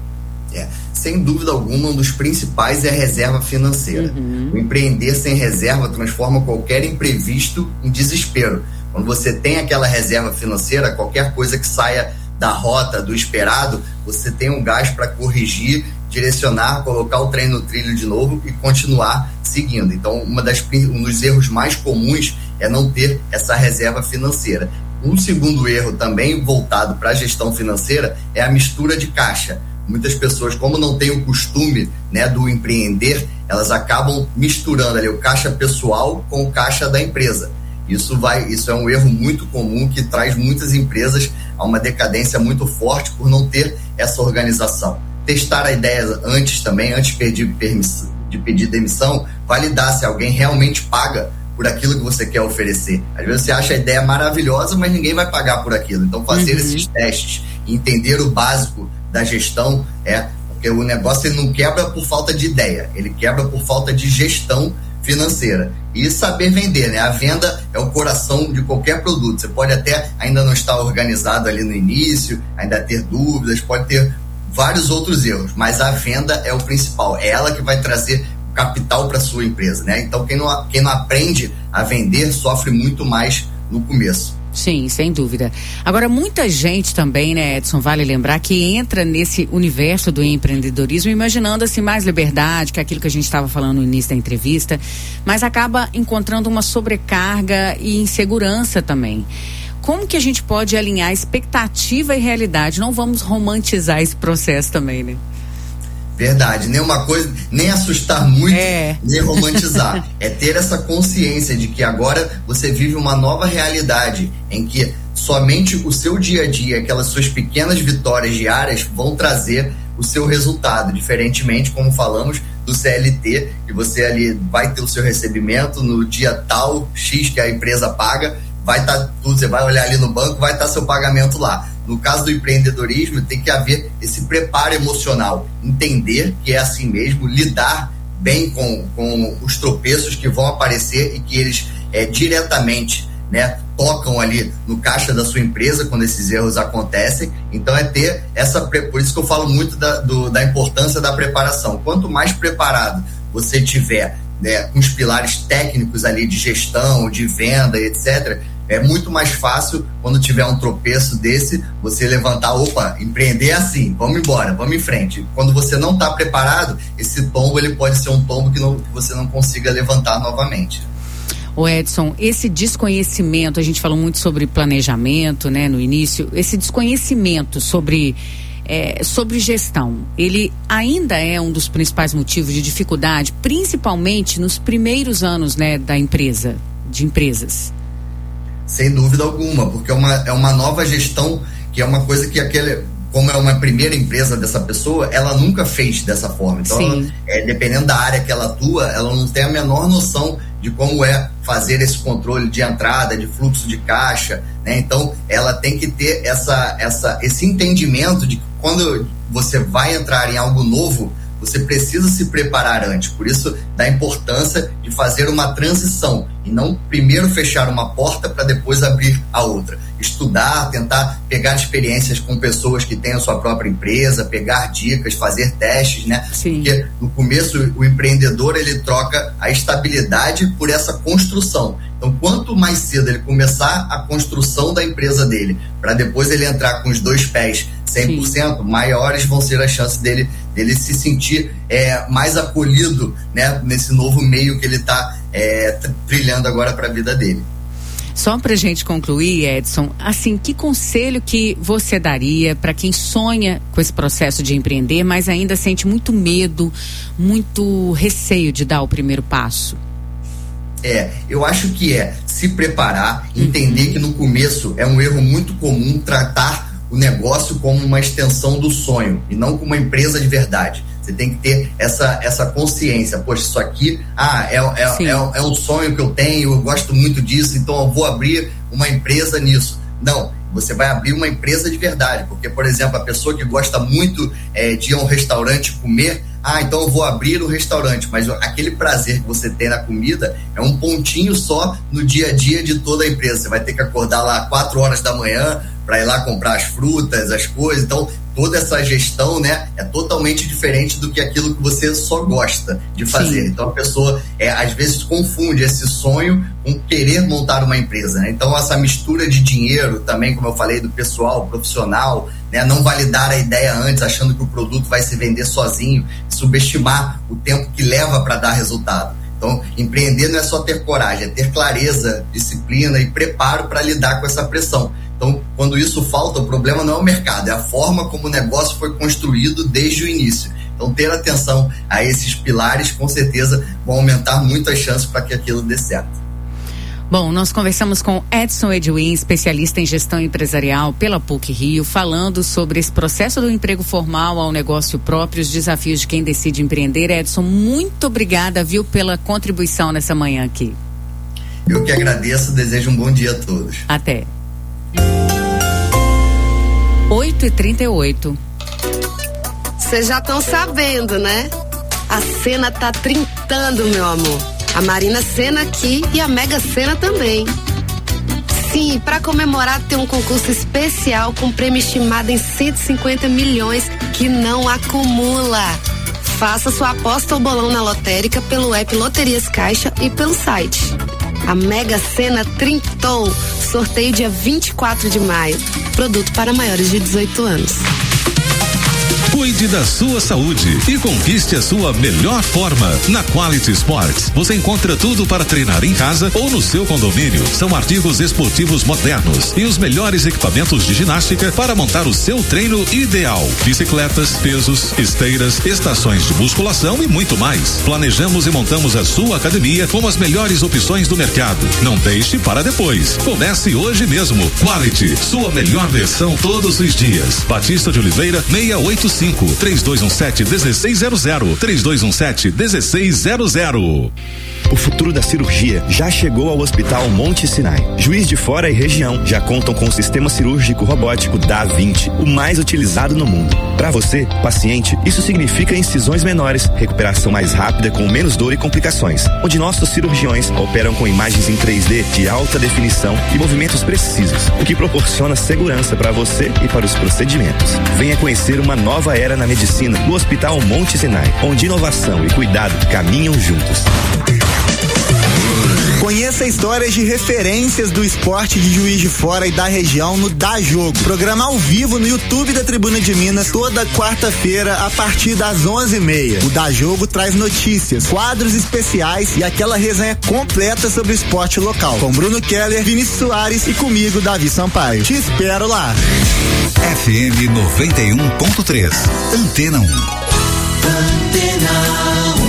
É, sem dúvida alguma, um dos principais é a reserva financeira. Uhum. O empreender sem reserva transforma qualquer imprevisto em desespero. Quando você tem aquela reserva financeira, qualquer coisa que saia da rota, do esperado, você tem um gás para corrigir, direcionar, colocar o trem no trilho de novo e continuar seguindo. Então, uma das, um dos erros mais comuns é não ter essa reserva financeira. Um segundo erro também voltado para a gestão financeira é a mistura de caixa. Muitas pessoas, como não têm o costume, né, do empreender, elas acabam misturando ali o caixa pessoal com o caixa da empresa. Isso, vai, isso é um erro muito comum que traz muitas empresas a uma decadência muito forte por não ter essa organização. Testar a ideia antes também, antes de pedir, permiss, de pedir demissão, validar se alguém realmente paga por aquilo que você quer oferecer. Às vezes você acha a ideia maravilhosa, mas ninguém vai pagar por aquilo. Então fazer uhum. esses testes e entender o básico da gestão é, porque o negócio ele não quebra por falta de ideia, ele quebra por falta de gestão financeira. E saber vender, né? A venda é o coração de qualquer produto. Você pode até ainda não estar organizado ali no início, ainda ter dúvidas, pode ter vários outros erros, mas a venda é o principal, é ela que vai trazer capital para sua empresa, né? Então quem não, quem não aprende a vender sofre muito mais no começo. Sim, sem dúvida. Agora, muita gente também, né, Edson, vale lembrar, que entra nesse universo do empreendedorismo imaginando assim mais liberdade, que é aquilo que a gente estava falando no início da entrevista, mas acaba encontrando uma sobrecarga e insegurança também. Como que a gente pode alinhar expectativa e realidade? Não vamos romantizar esse processo também, né? Verdade, nem uma coisa, nem assustar muito, é. nem romantizar. É ter essa consciência de que agora você vive uma nova realidade em que somente o seu dia a dia, aquelas suas pequenas vitórias diárias vão trazer o seu resultado, diferentemente, como falamos, do C L T, que você ali vai ter o seu recebimento no dia tal, X que a empresa paga, vai estar tá, tudo, você vai olhar ali no banco, vai estar tá seu pagamento lá. No caso do empreendedorismo, tem que haver esse preparo emocional, entender que é assim mesmo, lidar bem com, com os tropeços que vão aparecer e que eles é, diretamente, né, tocam ali no caixa da sua empresa quando esses erros acontecem. Então é ter essa, por isso que eu falo muito da, do, da importância da preparação. Quanto mais preparado você tiver, né, com os pilares técnicos ali de gestão, de venda, etcétera, é muito mais fácil quando tiver um tropeço desse, você levantar, opa, empreender é assim, vamos embora, vamos em frente. Quando você não está preparado, esse tombo ele pode ser um tombo que, não, que você não consiga levantar novamente. O Edson, esse desconhecimento, a gente falou muito sobre planejamento, né, no início, esse desconhecimento sobre, é, sobre gestão, ele ainda é um dos principais motivos de dificuldade, principalmente nos primeiros anos, né, da empresa, de empresas. Sem dúvida alguma, porque é uma, é uma nova gestão, que é uma coisa que aquele, como é uma primeira empresa dessa pessoa, ela nunca fez dessa forma. Então, ela, é, dependendo da área que ela atua, ela não tem a menor noção de como é fazer esse controle de entrada, de fluxo de caixa, né? Então, ela tem que ter essa, essa, esse entendimento de que quando você vai entrar em algo novo, você precisa se preparar antes. Por isso, da importância de fazer uma transição e não primeiro fechar uma porta para depois abrir a outra. Estudar, tentar pegar experiências com pessoas que têm a sua própria empresa, pegar dicas, fazer testes, né? Sim. Porque no começo o empreendedor ele troca a estabilidade por essa construção. Então, quanto mais cedo ele começar a construção da empresa dele, para depois ele entrar com os dois pés cem por cento, sim, maiores vão ser as chances dele, dele se sentir é, mais acolhido, né, nesse novo meio que ele está é, trilhando agora para a vida dele. Só pra gente concluir, Edson, assim, que conselho que você daria para quem sonha com esse processo de empreender, mas ainda sente muito medo, muito receio de dar o primeiro passo? É, eu acho que é se preparar, entender uhum. que no começo é um erro muito comum tratar o negócio como uma extensão do sonho e não como uma empresa de verdade. Você tem que ter essa, essa consciência. Poxa, isso aqui ah, é, é, é, é um sonho que eu tenho, eu gosto muito disso, então eu vou abrir uma empresa nisso. Não, você vai abrir uma empresa de verdade, porque, por exemplo, a pessoa que gosta muito é, de ir a um restaurante comer, ah, então eu vou abrir o restaurante, mas aquele prazer que você tem na comida é um pontinho só no dia a dia de toda a empresa. Você vai ter que acordar lá quatro horas da manhã para ir lá comprar as frutas, as coisas. Então, toda essa gestão, né, é totalmente diferente do que aquilo que você só gosta de fazer. Sim. Então, a pessoa, é, às vezes, confunde esse sonho com querer montar uma empresa, né? Então, essa mistura de dinheiro também, como eu falei, do pessoal, profissional, né, não validar a ideia antes, achando que o produto vai se vender sozinho, subestimar o tempo que leva para dar resultado. Então, empreender não é só ter coragem, é ter clareza, disciplina e preparo para lidar com essa pressão. Então, quando isso falta, o problema não é o mercado, é a forma como o negócio foi construído desde o início. Então, ter atenção a esses pilares, com certeza, vão aumentar muito as chances para que aquilo dê certo. Bom, nós conversamos com Edson Edwin, especialista em gestão empresarial pela P U C Rio, falando sobre esse processo do emprego formal ao negócio próprio, os desafios de quem decide empreender. Edson, muito obrigada, viu, pela contribuição nessa manhã aqui. Eu que agradeço, desejo um bom dia a todos. Até. oito e trinta e oito. Vocês já estão sabendo, né? A Sena tá trintando, meu amor. A Marina Sena aqui e a Mega Sena também. Sim, para comemorar tem um concurso especial com prêmio estimado em cento e cinquenta milhões que não acumula. Faça sua aposta ou bolão na lotérica pelo app Loterias Caixa e pelo site. A Mega Sena trintou. Sorteio dia vinte e quatro de maio. Produto para maiores de dezoito anos. Cuide da sua saúde e conquiste a sua melhor forma. Na Quality Sports, você encontra tudo para treinar em casa ou no seu condomínio. São artigos esportivos modernos e os melhores equipamentos de ginástica para montar o seu treino ideal. Bicicletas, pesos, esteiras, estações de musculação e muito mais. Planejamos e montamos a sua academia com as melhores opções do mercado. Não deixe para depois. Comece hoje mesmo. Quality, sua melhor versão todos os dias. Batista de Oliveira, seiscentos e oitenta e cinco, três dois um sete, um seis zero zero, três dois um sete, um seis zero zero. O futuro da cirurgia já chegou ao Hospital Monte Sinai. Juiz de Fora e região já contam com o sistema cirúrgico robótico Da Vinci, o mais utilizado no mundo. Para você, paciente, isso significa incisões menores, recuperação mais rápida com menos dor e complicações, onde nossos cirurgiões operam com imagens em três D de alta definição e movimentos precisos, o que proporciona segurança para você e para os procedimentos. Venha conhecer uma nova era na medicina no Hospital Monte Sinai, onde inovação e cuidado caminham juntos. Conheça histórias de referências do esporte de Juiz de Fora e da região no Dá Jogo. Programa ao vivo no YouTube da Tribuna de Minas toda quarta-feira a partir das onze e meia. O Dá Jogo traz notícias, quadros especiais e aquela resenha completa sobre o esporte local. Com Bruno Keller, Vinícius Soares e comigo, Davi Sampaio. Te espero lá. F M noventa e um ponto três. Antena um. Antena um.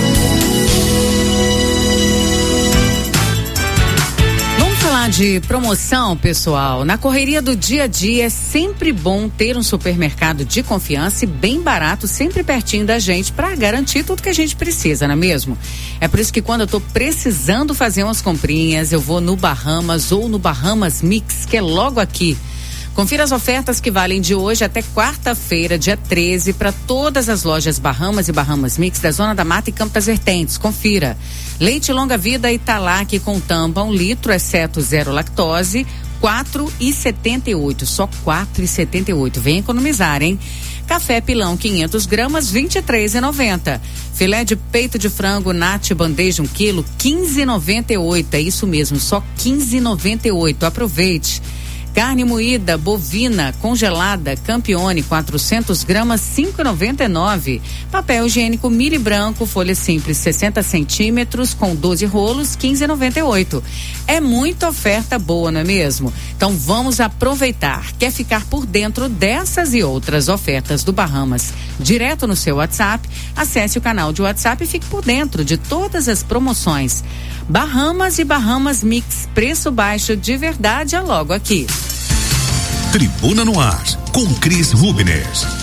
De promoção, pessoal, na correria do dia a dia é sempre bom ter um supermercado de confiança e bem barato, sempre pertinho da gente, para garantir tudo que a gente precisa, não é mesmo? É por isso que quando eu tô precisando fazer umas comprinhas, eu vou no Bahamas ou no Bahamas Mix, que é logo aqui. Confira as ofertas que valem de hoje até quarta-feira, dia treze, para todas as lojas Bahamas e Bahamas Mix da Zona da Mata e Campo das Vertentes. Confira. Leite longa vida Italac com tampa, um litro, exceto zero lactose, quatro reais e setenta e oito centavos. Só quatro reais e setenta e oito centavos. Vem economizar, hein? Café Pilão quinhentas gramas, vinte e três reais e noventa centavos. Filé de peito de frango Nat bandeja um quilo, quinze reais e noventa e oito centavos. É isso mesmo, só quinze reais e noventa e oito centavos. Aproveite. Carne moída bovina congelada Campione quatrocentas gramas, cinco reais e noventa e nove centavos. Papel higiênico Miri branco folha simples sessenta centímetros com doze rolos, quinze reais e noventa e oito centavos. É muita oferta boa, não é mesmo? Então vamos aproveitar. Quer ficar por dentro dessas e outras ofertas do Bahamas direto no seu WhatsApp? Acesse o canal de WhatsApp e fique por dentro de todas as promoções. Bahamas e Bahamas Mix, preço baixo de verdade, é logo aqui. Tribuna no Ar, com Cris Rubner.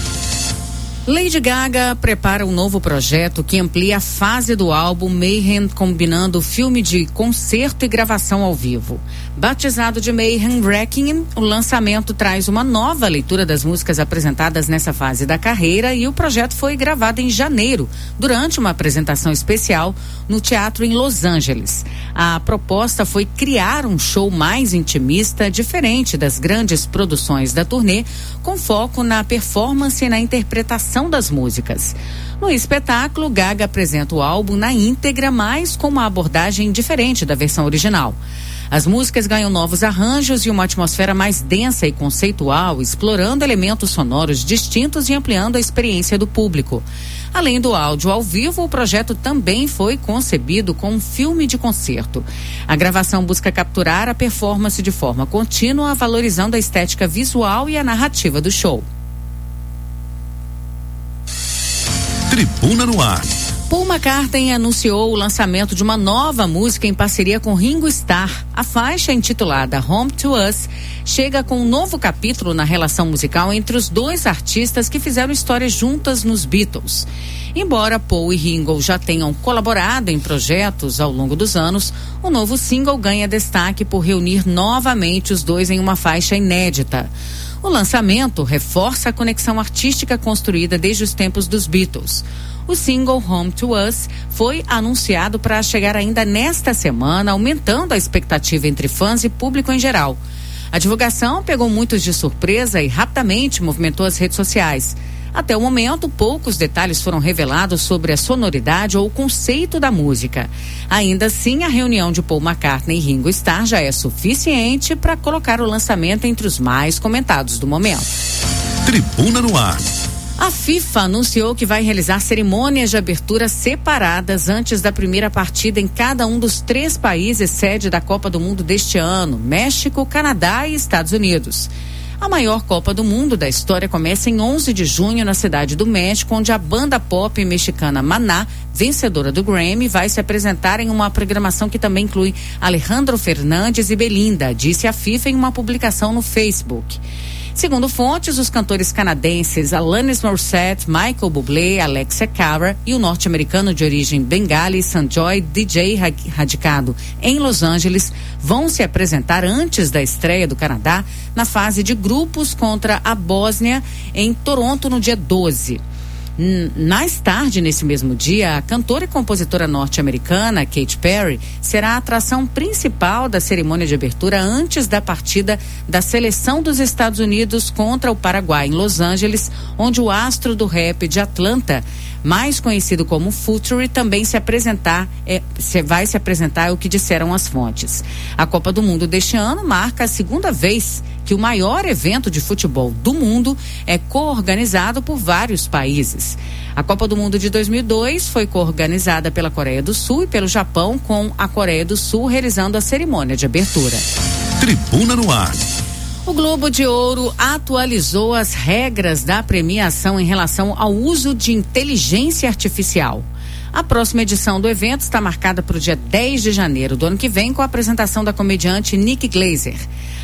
Lady Gaga prepara um novo projeto que amplia a fase do álbum Mayhem, combinando filme de concerto e gravação ao vivo. Batizado de Mayhem Wrecking, o lançamento traz uma nova leitura das músicas apresentadas nessa fase da carreira e o projeto foi gravado em janeiro, durante uma apresentação especial no teatro em Los Angeles. A proposta foi criar um show mais intimista, diferente das grandes produções da turnê, com foco na performance e na interpretação das músicas. No espetáculo, Gaga apresenta o álbum na íntegra, mas com uma abordagem diferente da versão original. As músicas ganham novos arranjos e uma atmosfera mais densa e conceitual, explorando elementos sonoros distintos e ampliando a experiência do público. Além do áudio ao vivo, o projeto também foi concebido como um filme de concerto. A gravação busca capturar a performance de forma contínua, valorizando a estética visual e a narrativa do show. Tribuna no Ar. Paul McCartney anunciou o lançamento de uma nova música em parceria com Ringo Starr. A faixa, intitulada Home to Us, chega com um novo capítulo na relação musical entre os dois artistas que fizeram história juntas nos Beatles. Embora Paul e Ringo já tenham colaborado em projetos ao longo dos anos, o novo single ganha destaque por reunir novamente os dois em uma faixa inédita. O lançamento reforça a conexão artística construída desde os tempos dos Beatles. O single Home to Us foi anunciado para chegar ainda nesta semana, aumentando a expectativa entre fãs e público em geral. A divulgação pegou muitos de surpresa e rapidamente movimentou as redes sociais. Até o momento, poucos detalhes foram revelados sobre a sonoridade ou o conceito da música. Ainda assim, a reunião de Paul McCartney e Ringo Starr já é suficiente para colocar o lançamento entre os mais comentados do momento. Tribuna no Ar. A FIFA anunciou que vai realizar cerimônias de abertura separadas antes da primeira partida em cada um dos três países sede da Copa do Mundo deste ano: México, Canadá e Estados Unidos. A maior Copa do Mundo da história começa em onze de junho na cidade do México, onde a banda pop mexicana Maná, vencedora do Grammy, vai se apresentar em uma programação que também inclui Alejandro Fernandes e Belinda, disse a FIFA em uma publicação no Facebook. Segundo fontes, os cantores canadenses Alanis Morissette, Michael Bublé, Alexia Cara e o norte-americano de origem bengali Sanjoy, D J radicado em Los Angeles, vão se apresentar antes da estreia do Canadá na fase de grupos contra a Bósnia em Toronto no dia doze. Mais tarde, nesse mesmo dia, a cantora e compositora norte-americana Katy Perry será a atração principal da cerimônia de abertura antes da partida da seleção dos Estados Unidos contra o Paraguai em Los Angeles, onde o astro do rap de Atlanta, mais conhecido como Future, também se apresentar, é, se vai se apresentar, é o que disseram as fontes. A Copa do Mundo deste ano marca a segunda vez que o maior evento de futebol do mundo é coorganizado por vários países. A Copa do Mundo de dois mil e dois foi coorganizada pela Coreia do Sul e pelo Japão, com a Coreia do Sul realizando a cerimônia de abertura. Tribuna no Ar. O Globo de Ouro atualizou as regras da premiação em relação ao uso de inteligência artificial. A próxima edição do evento está marcada para o dia dez de janeiro do ano que vem, com a apresentação da comediante Nick Glazer.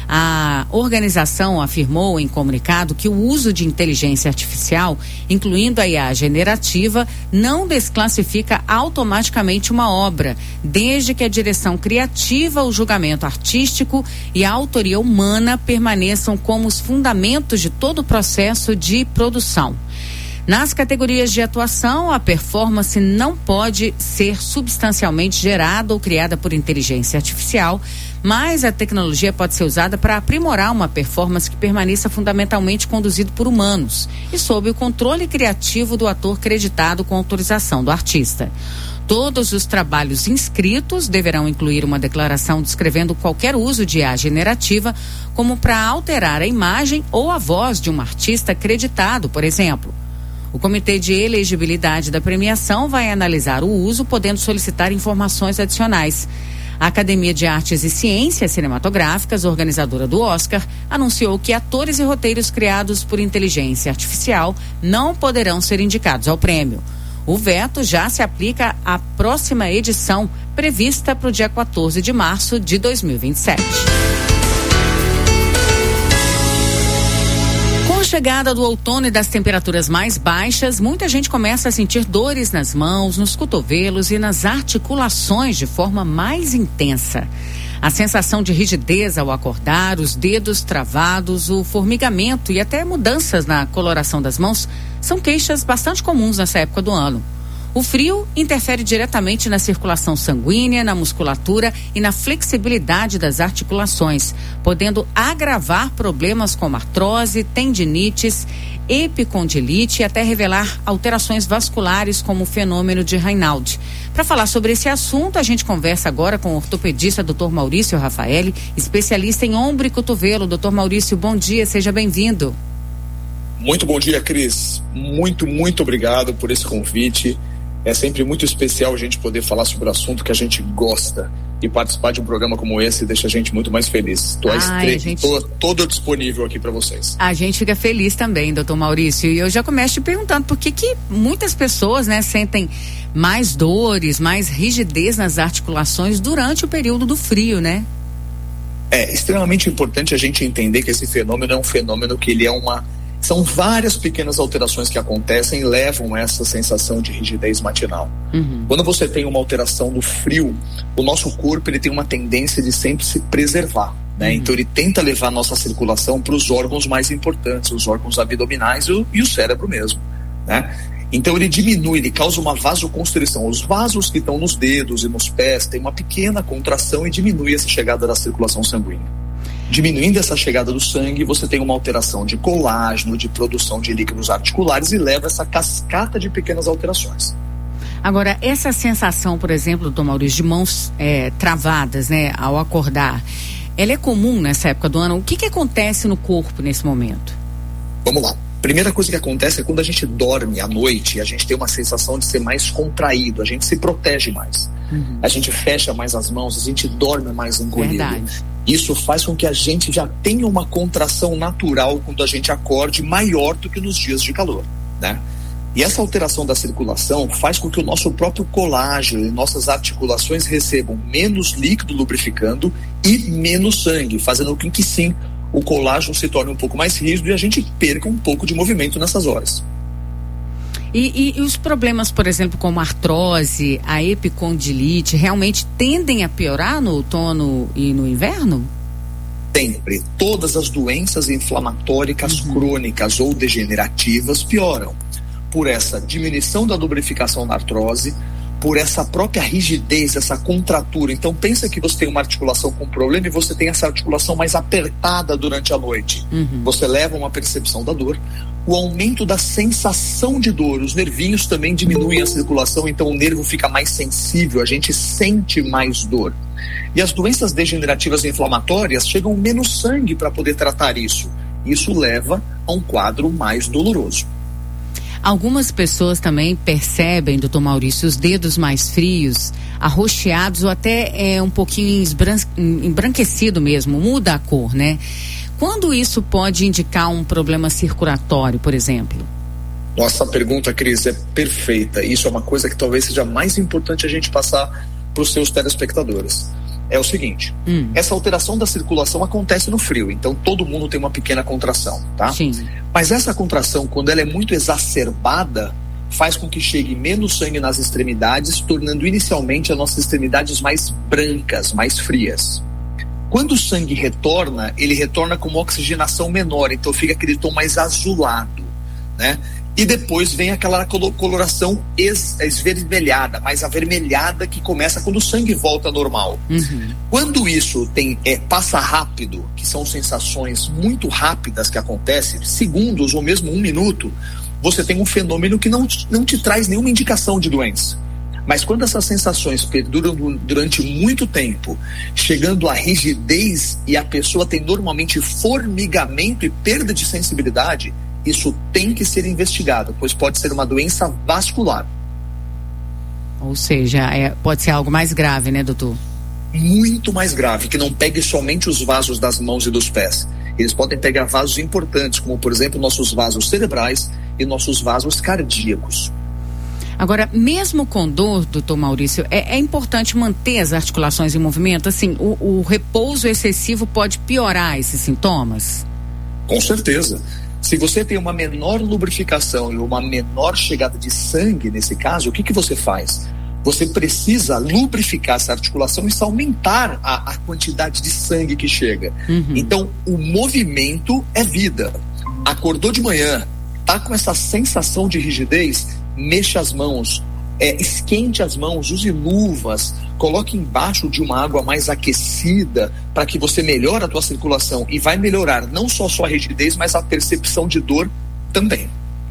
A organização afirmou em comunicado que o uso de inteligência artificial, incluindo a I A generativa, não desclassifica automaticamente uma obra, desde que a direção criativa, o julgamento artístico e a autoria humana permaneçam como os fundamentos de todo o processo de produção. Nas categorias de atuação, a performance não pode ser substancialmente gerada ou criada por inteligência artificial, mas a tecnologia pode ser usada para aprimorar uma performance que permaneça fundamentalmente conduzido por humanos e sob o controle criativo do ator creditado com autorização do artista. Todos os trabalhos inscritos deverão incluir uma declaração descrevendo qualquer uso de I A generativa, como para alterar a imagem ou a voz de um artista creditado, por exemplo. O Comitê de Elegibilidade da premiação vai analisar o uso, podendo solicitar informações adicionais. A Academia de Artes e Ciências Cinematográficas, organizadora do Oscar, anunciou que atores e roteiros criados por inteligência artificial não poderão ser indicados ao prêmio. O veto já se aplica à próxima edição, prevista para o dia quatorze de março de dois mil e vinte e sete. Com a chegada do outono e das temperaturas mais baixas, muita gente começa a sentir dores nas mãos, nos cotovelos e nas articulações de forma mais intensa. A sensação de rigidez ao acordar, os dedos travados, o formigamento e até mudanças na coloração das mãos são queixas bastante comuns nessa época do ano. O frio interfere diretamente na circulação sanguínea, na musculatura e na flexibilidade das articulações, podendo agravar problemas como artrose, tendinites, epicondilite e até revelar alterações vasculares como o fenômeno de Raynaud. Para falar sobre esse assunto, a gente conversa agora com o ortopedista doutor Maurício Rafaeli, especialista em ombro e cotovelo. doutor Maurício, bom dia, seja bem-vindo. Muito bom dia, Cris. Muito, muito obrigado por esse convite. É sempre muito especial a gente poder falar sobre o assunto que a gente gosta, e participar de um programa como esse deixa a gente muito mais feliz. Estou estre... gente... todo disponível aqui para vocês. A gente fica feliz também, doutor Maurício. E eu já começo te perguntando por que que muitas pessoas, né, sentem mais dores, mais rigidez nas articulações durante o período do frio, né? É extremamente importante a gente entender que esse fenômeno é um fenômeno que ele é uma... São várias pequenas alterações que acontecem e levam a essa sensação de rigidez matinal. Uhum. Quando você tem uma alteração do frio, o nosso corpo ele tem uma tendência de sempre se preservar, né? Uhum. Então ele tenta levar a nossa circulação para os órgãos mais importantes, os órgãos abdominais e o, e o cérebro mesmo, né? Então ele diminui, ele causa uma vasoconstrição. Os vasos que estão nos dedos e nos pés têm uma pequena contração e diminui essa chegada da circulação sanguínea. Diminuindo essa chegada do sangue, você tem uma alteração de colágeno, de produção de líquidos articulares e leva essa cascata de pequenas alterações. Agora, essa sensação, por exemplo, doutor Maurício, de mãos é, travadas, né, ao acordar, ela é comum nessa época do ano? O que que acontece no corpo nesse momento? Vamos lá. Primeira coisa que acontece é quando a gente dorme à noite, a gente tem uma sensação de ser mais contraído, a gente se protege mais. Uhum. A gente fecha mais as mãos, a gente dorme mais encolhido. Verdade. Isso faz com que a gente já tenha uma contração natural quando a gente acorde maior do que nos dias de calor, né? E essa alteração da circulação faz com que o nosso próprio colágeno e nossas articulações recebam menos líquido lubrificando e menos sangue, fazendo com que sim, o colágeno se torne um pouco mais rígido e a gente perca um pouco de movimento nessas horas. E, e, e os problemas, por exemplo, como a artrose, a epicondilite, realmente tendem a piorar no outono e no inverno? Sempre. Todas as doenças inflamatórias uhum. crônicas ou degenerativas pioram por essa diminuição da lubrificação na artrose, por essa própria rigidez, essa contratura. Então pensa que você tem uma articulação com problema e você tem essa articulação mais apertada durante a noite. Uhum. Você leva uma percepção da dor. O aumento da sensação de dor, os nervinhos também diminuem a circulação, então o nervo fica mais sensível, a gente sente mais dor. E as doenças degenerativas e inflamatórias chegam menos sangue para poder tratar isso. Isso leva a um quadro mais doloroso. Algumas pessoas também percebem, doutor Maurício, os dedos mais frios, arroxeados ou até é, um pouquinho embranquecido mesmo, muda a cor, né? Quando isso pode indicar um problema circulatório, por exemplo? Nossa pergunta, Cris, é perfeita. Isso é uma coisa que talvez seja mais importante a gente passar para os seus telespectadores. É o seguinte, hum. essa alteração da circulação acontece no frio, então todo mundo tem uma pequena contração, tá? Sim. Mas essa contração, quando ela é muito exacerbada, faz com que chegue menos sangue nas extremidades, tornando inicialmente as nossas extremidades mais brancas, mais frias. Quando o sangue retorna, ele retorna com uma oxigenação menor, então fica aquele tom mais azulado, né? E depois vem aquela coloração es, esvermelhada, mais avermelhada, que começa quando o sangue volta ao normal. Uhum. Quando isso tem, é, passa rápido, que são sensações muito rápidas que acontecem, segundos ou mesmo um minuto, você tem um fenômeno que não, não te traz nenhuma indicação de doença. Mas quando essas sensações perduram durante muito tempo, chegando à rigidez e a pessoa tem normalmente formigamento e perda de sensibilidade, isso tem que ser investigado, pois pode ser uma doença vascular. Ou seja, é, pode ser algo mais grave, né, doutor? Muito mais grave, que não pegue somente os vasos das mãos e dos pés. Eles podem pegar vasos importantes, como por exemplo nossos vasos cerebrais e nossos vasos cardíacos. Agora, mesmo com dor, doutor Maurício, é, é importante manter as articulações em movimento? Assim, o, o repouso excessivo pode piorar esses sintomas? Com certeza. Se você tem uma menor lubrificação e uma menor chegada de sangue, nesse caso, o que, que você faz? Você precisa lubrificar essa articulação e aumentar a, a quantidade de sangue que chega. Uhum. Então, o movimento é vida. Acordou de manhã, tá com essa sensação de rigidez, mexa as mãos, é, esquente as mãos, use luvas, coloque embaixo de uma água mais aquecida para que você melhore a tua circulação e vai melhorar não só a sua rigidez, mas a percepção de dor também.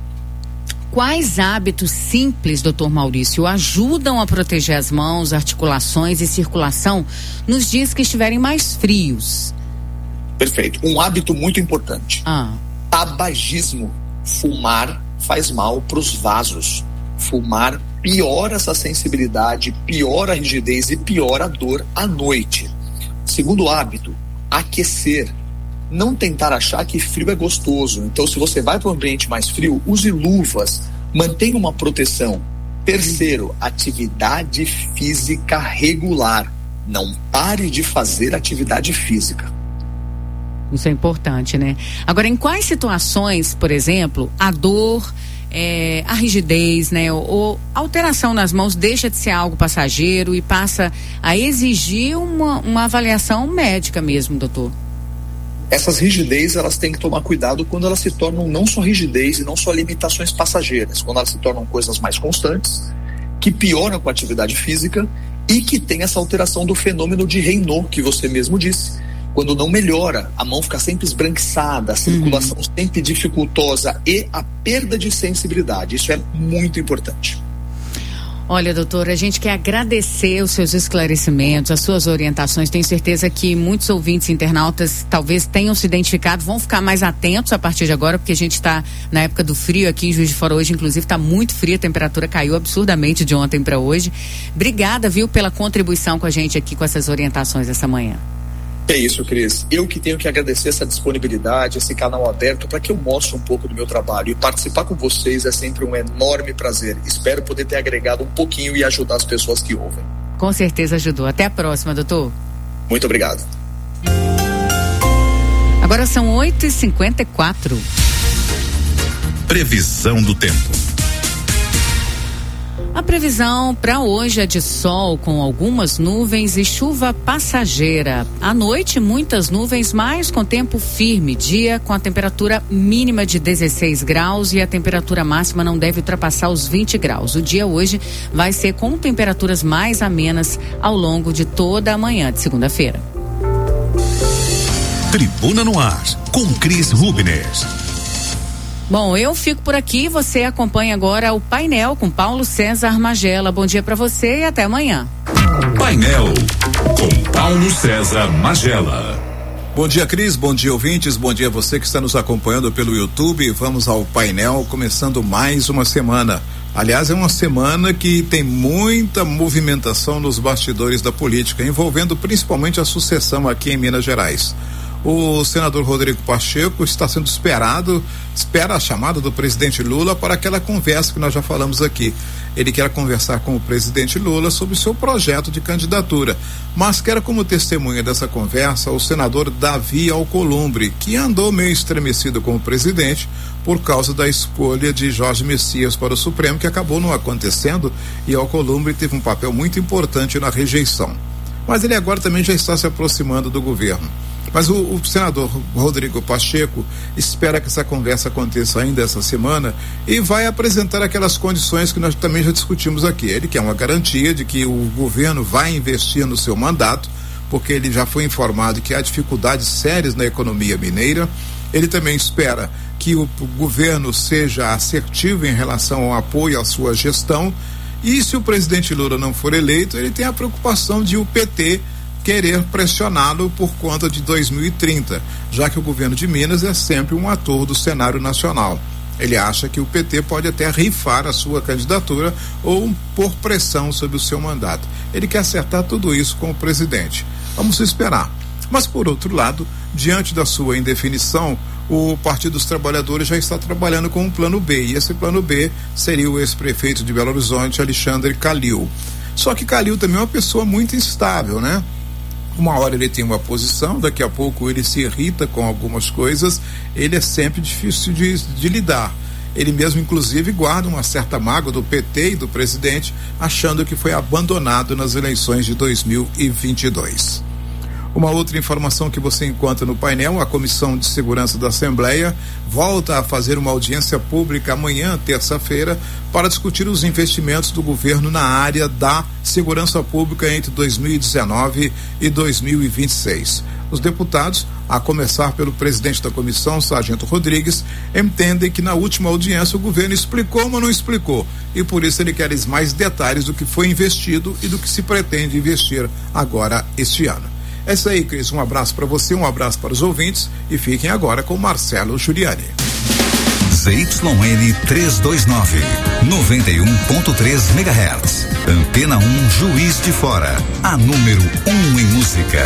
Quais hábitos simples, doutor Maurício, ajudam a proteger as mãos, articulações e circulação nos dias que estiverem mais frios? Perfeito. Um hábito muito importante. Ah. Tabagismo. Fumar faz mal para os vasos. Fumar piora essa sensibilidade, piora a rigidez e piora a dor à noite. Segundo hábito, aquecer. Não tentar achar que frio é gostoso. Então, se você vai para um ambiente mais frio, use luvas, mantenha uma proteção. Terceiro, atividade física regular. Não pare de fazer atividade física. Isso é importante, né? Agora, em quais situações, por exemplo, a dor, é, a rigidez, né, ou, ou alteração nas mãos deixa de ser algo passageiro e passa a exigir uma, uma avaliação médica mesmo, doutor? Essas rigidez, elas têm que tomar cuidado quando elas se tornam não só rigidez e não só limitações passageiras, quando elas se tornam coisas mais constantes, que pioram com a atividade física e que tem essa alteração do fenômeno de Raynaud, que você mesmo disse. Quando não melhora, a mão fica sempre esbranquiçada, a circulação uhum. sempre dificultosa e a perda de sensibilidade. Isso é muito importante. Olha, doutora, a gente quer agradecer os seus esclarecimentos, as suas orientações. Tenho certeza que muitos ouvintes internautas talvez tenham se identificado, vão ficar mais atentos a partir de agora, porque a gente está na época do frio aqui em Juiz de Fora hoje, inclusive está muito frio, a temperatura caiu absurdamente de ontem para hoje. Obrigada, viu, pela contribuição com a gente aqui com essas orientações essa manhã. É isso, Cris. Eu que tenho que agradecer essa disponibilidade, esse canal aberto para que eu mostre um pouco do meu trabalho. E participar com vocês é sempre um enorme prazer. Espero poder ter agregado um pouquinho e ajudar as pessoas que ouvem. Com certeza ajudou. Até a próxima, doutor. Muito obrigado. Agora são oito e cinquenta e quatro. Previsão do tempo. A previsão para hoje é de sol com algumas nuvens e chuva passageira. À noite, muitas nuvens, mas com tempo firme. Dia com a temperatura mínima de dezesseis graus e a temperatura máxima não deve ultrapassar os vinte graus. O dia hoje vai ser com temperaturas mais amenas ao longo de toda a manhã de segunda-feira. Tribuna no Ar, com Cris Rubner. Bom, eu fico por aqui, você acompanha agora o painel com Paulo César Magela. Bom dia para você e até amanhã. Painel com Paulo César Magela. Bom dia, Cris, bom dia, ouvintes, bom dia a você que está nos acompanhando pelo YouTube. Vamos ao painel, começando mais uma semana. Aliás, é uma semana que tem muita movimentação nos bastidores da política, envolvendo principalmente a sucessão aqui em Minas Gerais. O senador Rodrigo Pacheco está sendo esperado, espera a chamada do presidente Lula para aquela conversa que nós já falamos aqui. Ele quer conversar com o presidente Lula sobre o seu projeto de candidatura, mas quer como testemunha dessa conversa o senador Davi Alcolumbre, que andou meio estremecido com o presidente por causa da escolha de Jorge Messias para o Supremo, que acabou não acontecendo, e Alcolumbre teve um papel muito importante na rejeição. Mas ele agora também já está se aproximando do governo. Mas o, o senador Rodrigo Pacheco espera que essa conversa aconteça ainda essa semana e vai apresentar aquelas condições que nós também já discutimos aqui. Ele quer uma garantia de que o governo vai investir no seu mandato, porque ele já foi informado que há dificuldades sérias na economia mineira. Ele também espera que o, o governo seja assertivo em relação ao apoio à sua gestão. E se o presidente Lula não for eleito, ele tem a preocupação de o P T querer pressioná-lo por conta de dois mil e trinta, já que o governo de Minas é sempre um ator do cenário nacional. Ele acha que o P T pode até rifar a sua candidatura ou pôr pressão sobre o seu mandato. Ele quer acertar tudo isso com o presidente. Vamos esperar. Mas, por outro lado, diante da sua indefinição, o Partido dos Trabalhadores já está trabalhando com um plano B, e esse plano B seria o ex-prefeito de Belo Horizonte, Alexandre Calil. Só que Calil também é uma pessoa muito instável, né? Uma hora ele tem uma posição, daqui a pouco ele se irrita com algumas coisas, ele é sempre difícil de, de lidar. Ele mesmo, inclusive, guarda uma certa mágoa do P T e do presidente, achando que foi abandonado nas eleições de dois mil e vinte e dois. Uma outra informação que você encontra no painel: a Comissão de Segurança da Assembleia volta a fazer uma audiência pública amanhã, terça-feira, para discutir os investimentos do governo na área da segurança pública entre dois mil e dezenove e dois mil e vinte e seis. Os deputados, a começar pelo presidente da comissão, Sargento Rodrigues, entendem que na última audiência o governo explicou, mas não explicou, e por isso ele quer mais detalhes do que foi investido e do que se pretende investir agora este ano. É isso aí, Cris. Um abraço para você, um abraço para os ouvintes e fiquem agora com Marcelo Giuliani. Z Y N trezentos e vinte e nove, noventa e um ponto três megahertz. Antena um Juiz de Fora, a número um em música.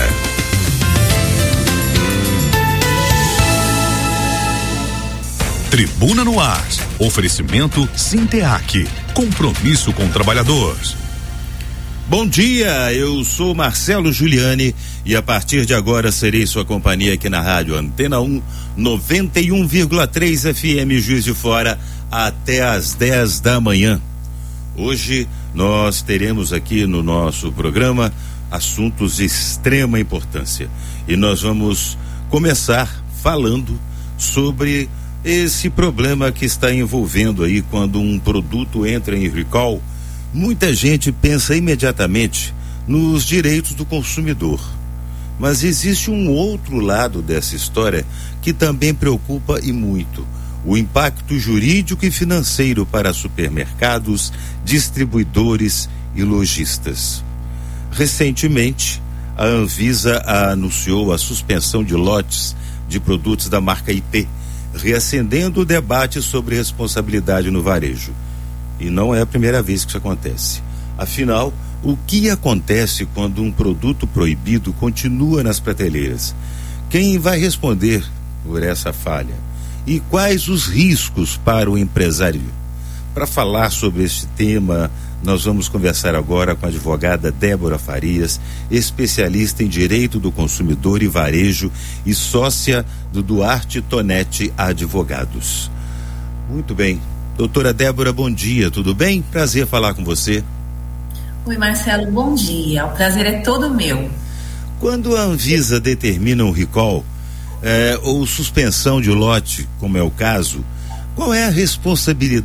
Tribuna no Ar. Oferecimento Sinteac. Compromisso com o trabalhador. Bom dia, eu sou Marcelo Giuliani e a partir de agora serei sua companhia aqui na rádio Antena um, noventa e um vírgula três F M Juiz de Fora, até às dez da manhã. Hoje nós teremos aqui no nosso programa assuntos de extrema importância e nós vamos começar falando sobre esse problema que está envolvendo aí quando um produto entra em recall. Muita gente pensa imediatamente nos direitos do consumidor, mas existe um outro lado dessa história que também preocupa e muito: o impacto jurídico e financeiro para supermercados, distribuidores e lojistas. Recentemente, a Anvisa anunciou a suspensão de lotes de produtos da marca I P, reacendendo o debate sobre responsabilidade no varejo. E não é a primeira vez que isso acontece. Afinal, o que acontece quando um produto proibido continua nas prateleiras? Quem vai responder por essa falha? E quais os riscos para o empresário? Para falar sobre este tema, nós vamos conversar agora com a advogada Débora Farias, especialista em direito do consumidor e varejo e sócia do Duarte Tonetti Advogados. Muito bem. Doutora Débora, bom dia, tudo bem? Prazer falar com você. Oi, Marcelo, bom dia. O prazer é todo meu. Quando a Anvisa determina um recall eh, ou suspensão de lote, como é o caso, qual é a responsabilidade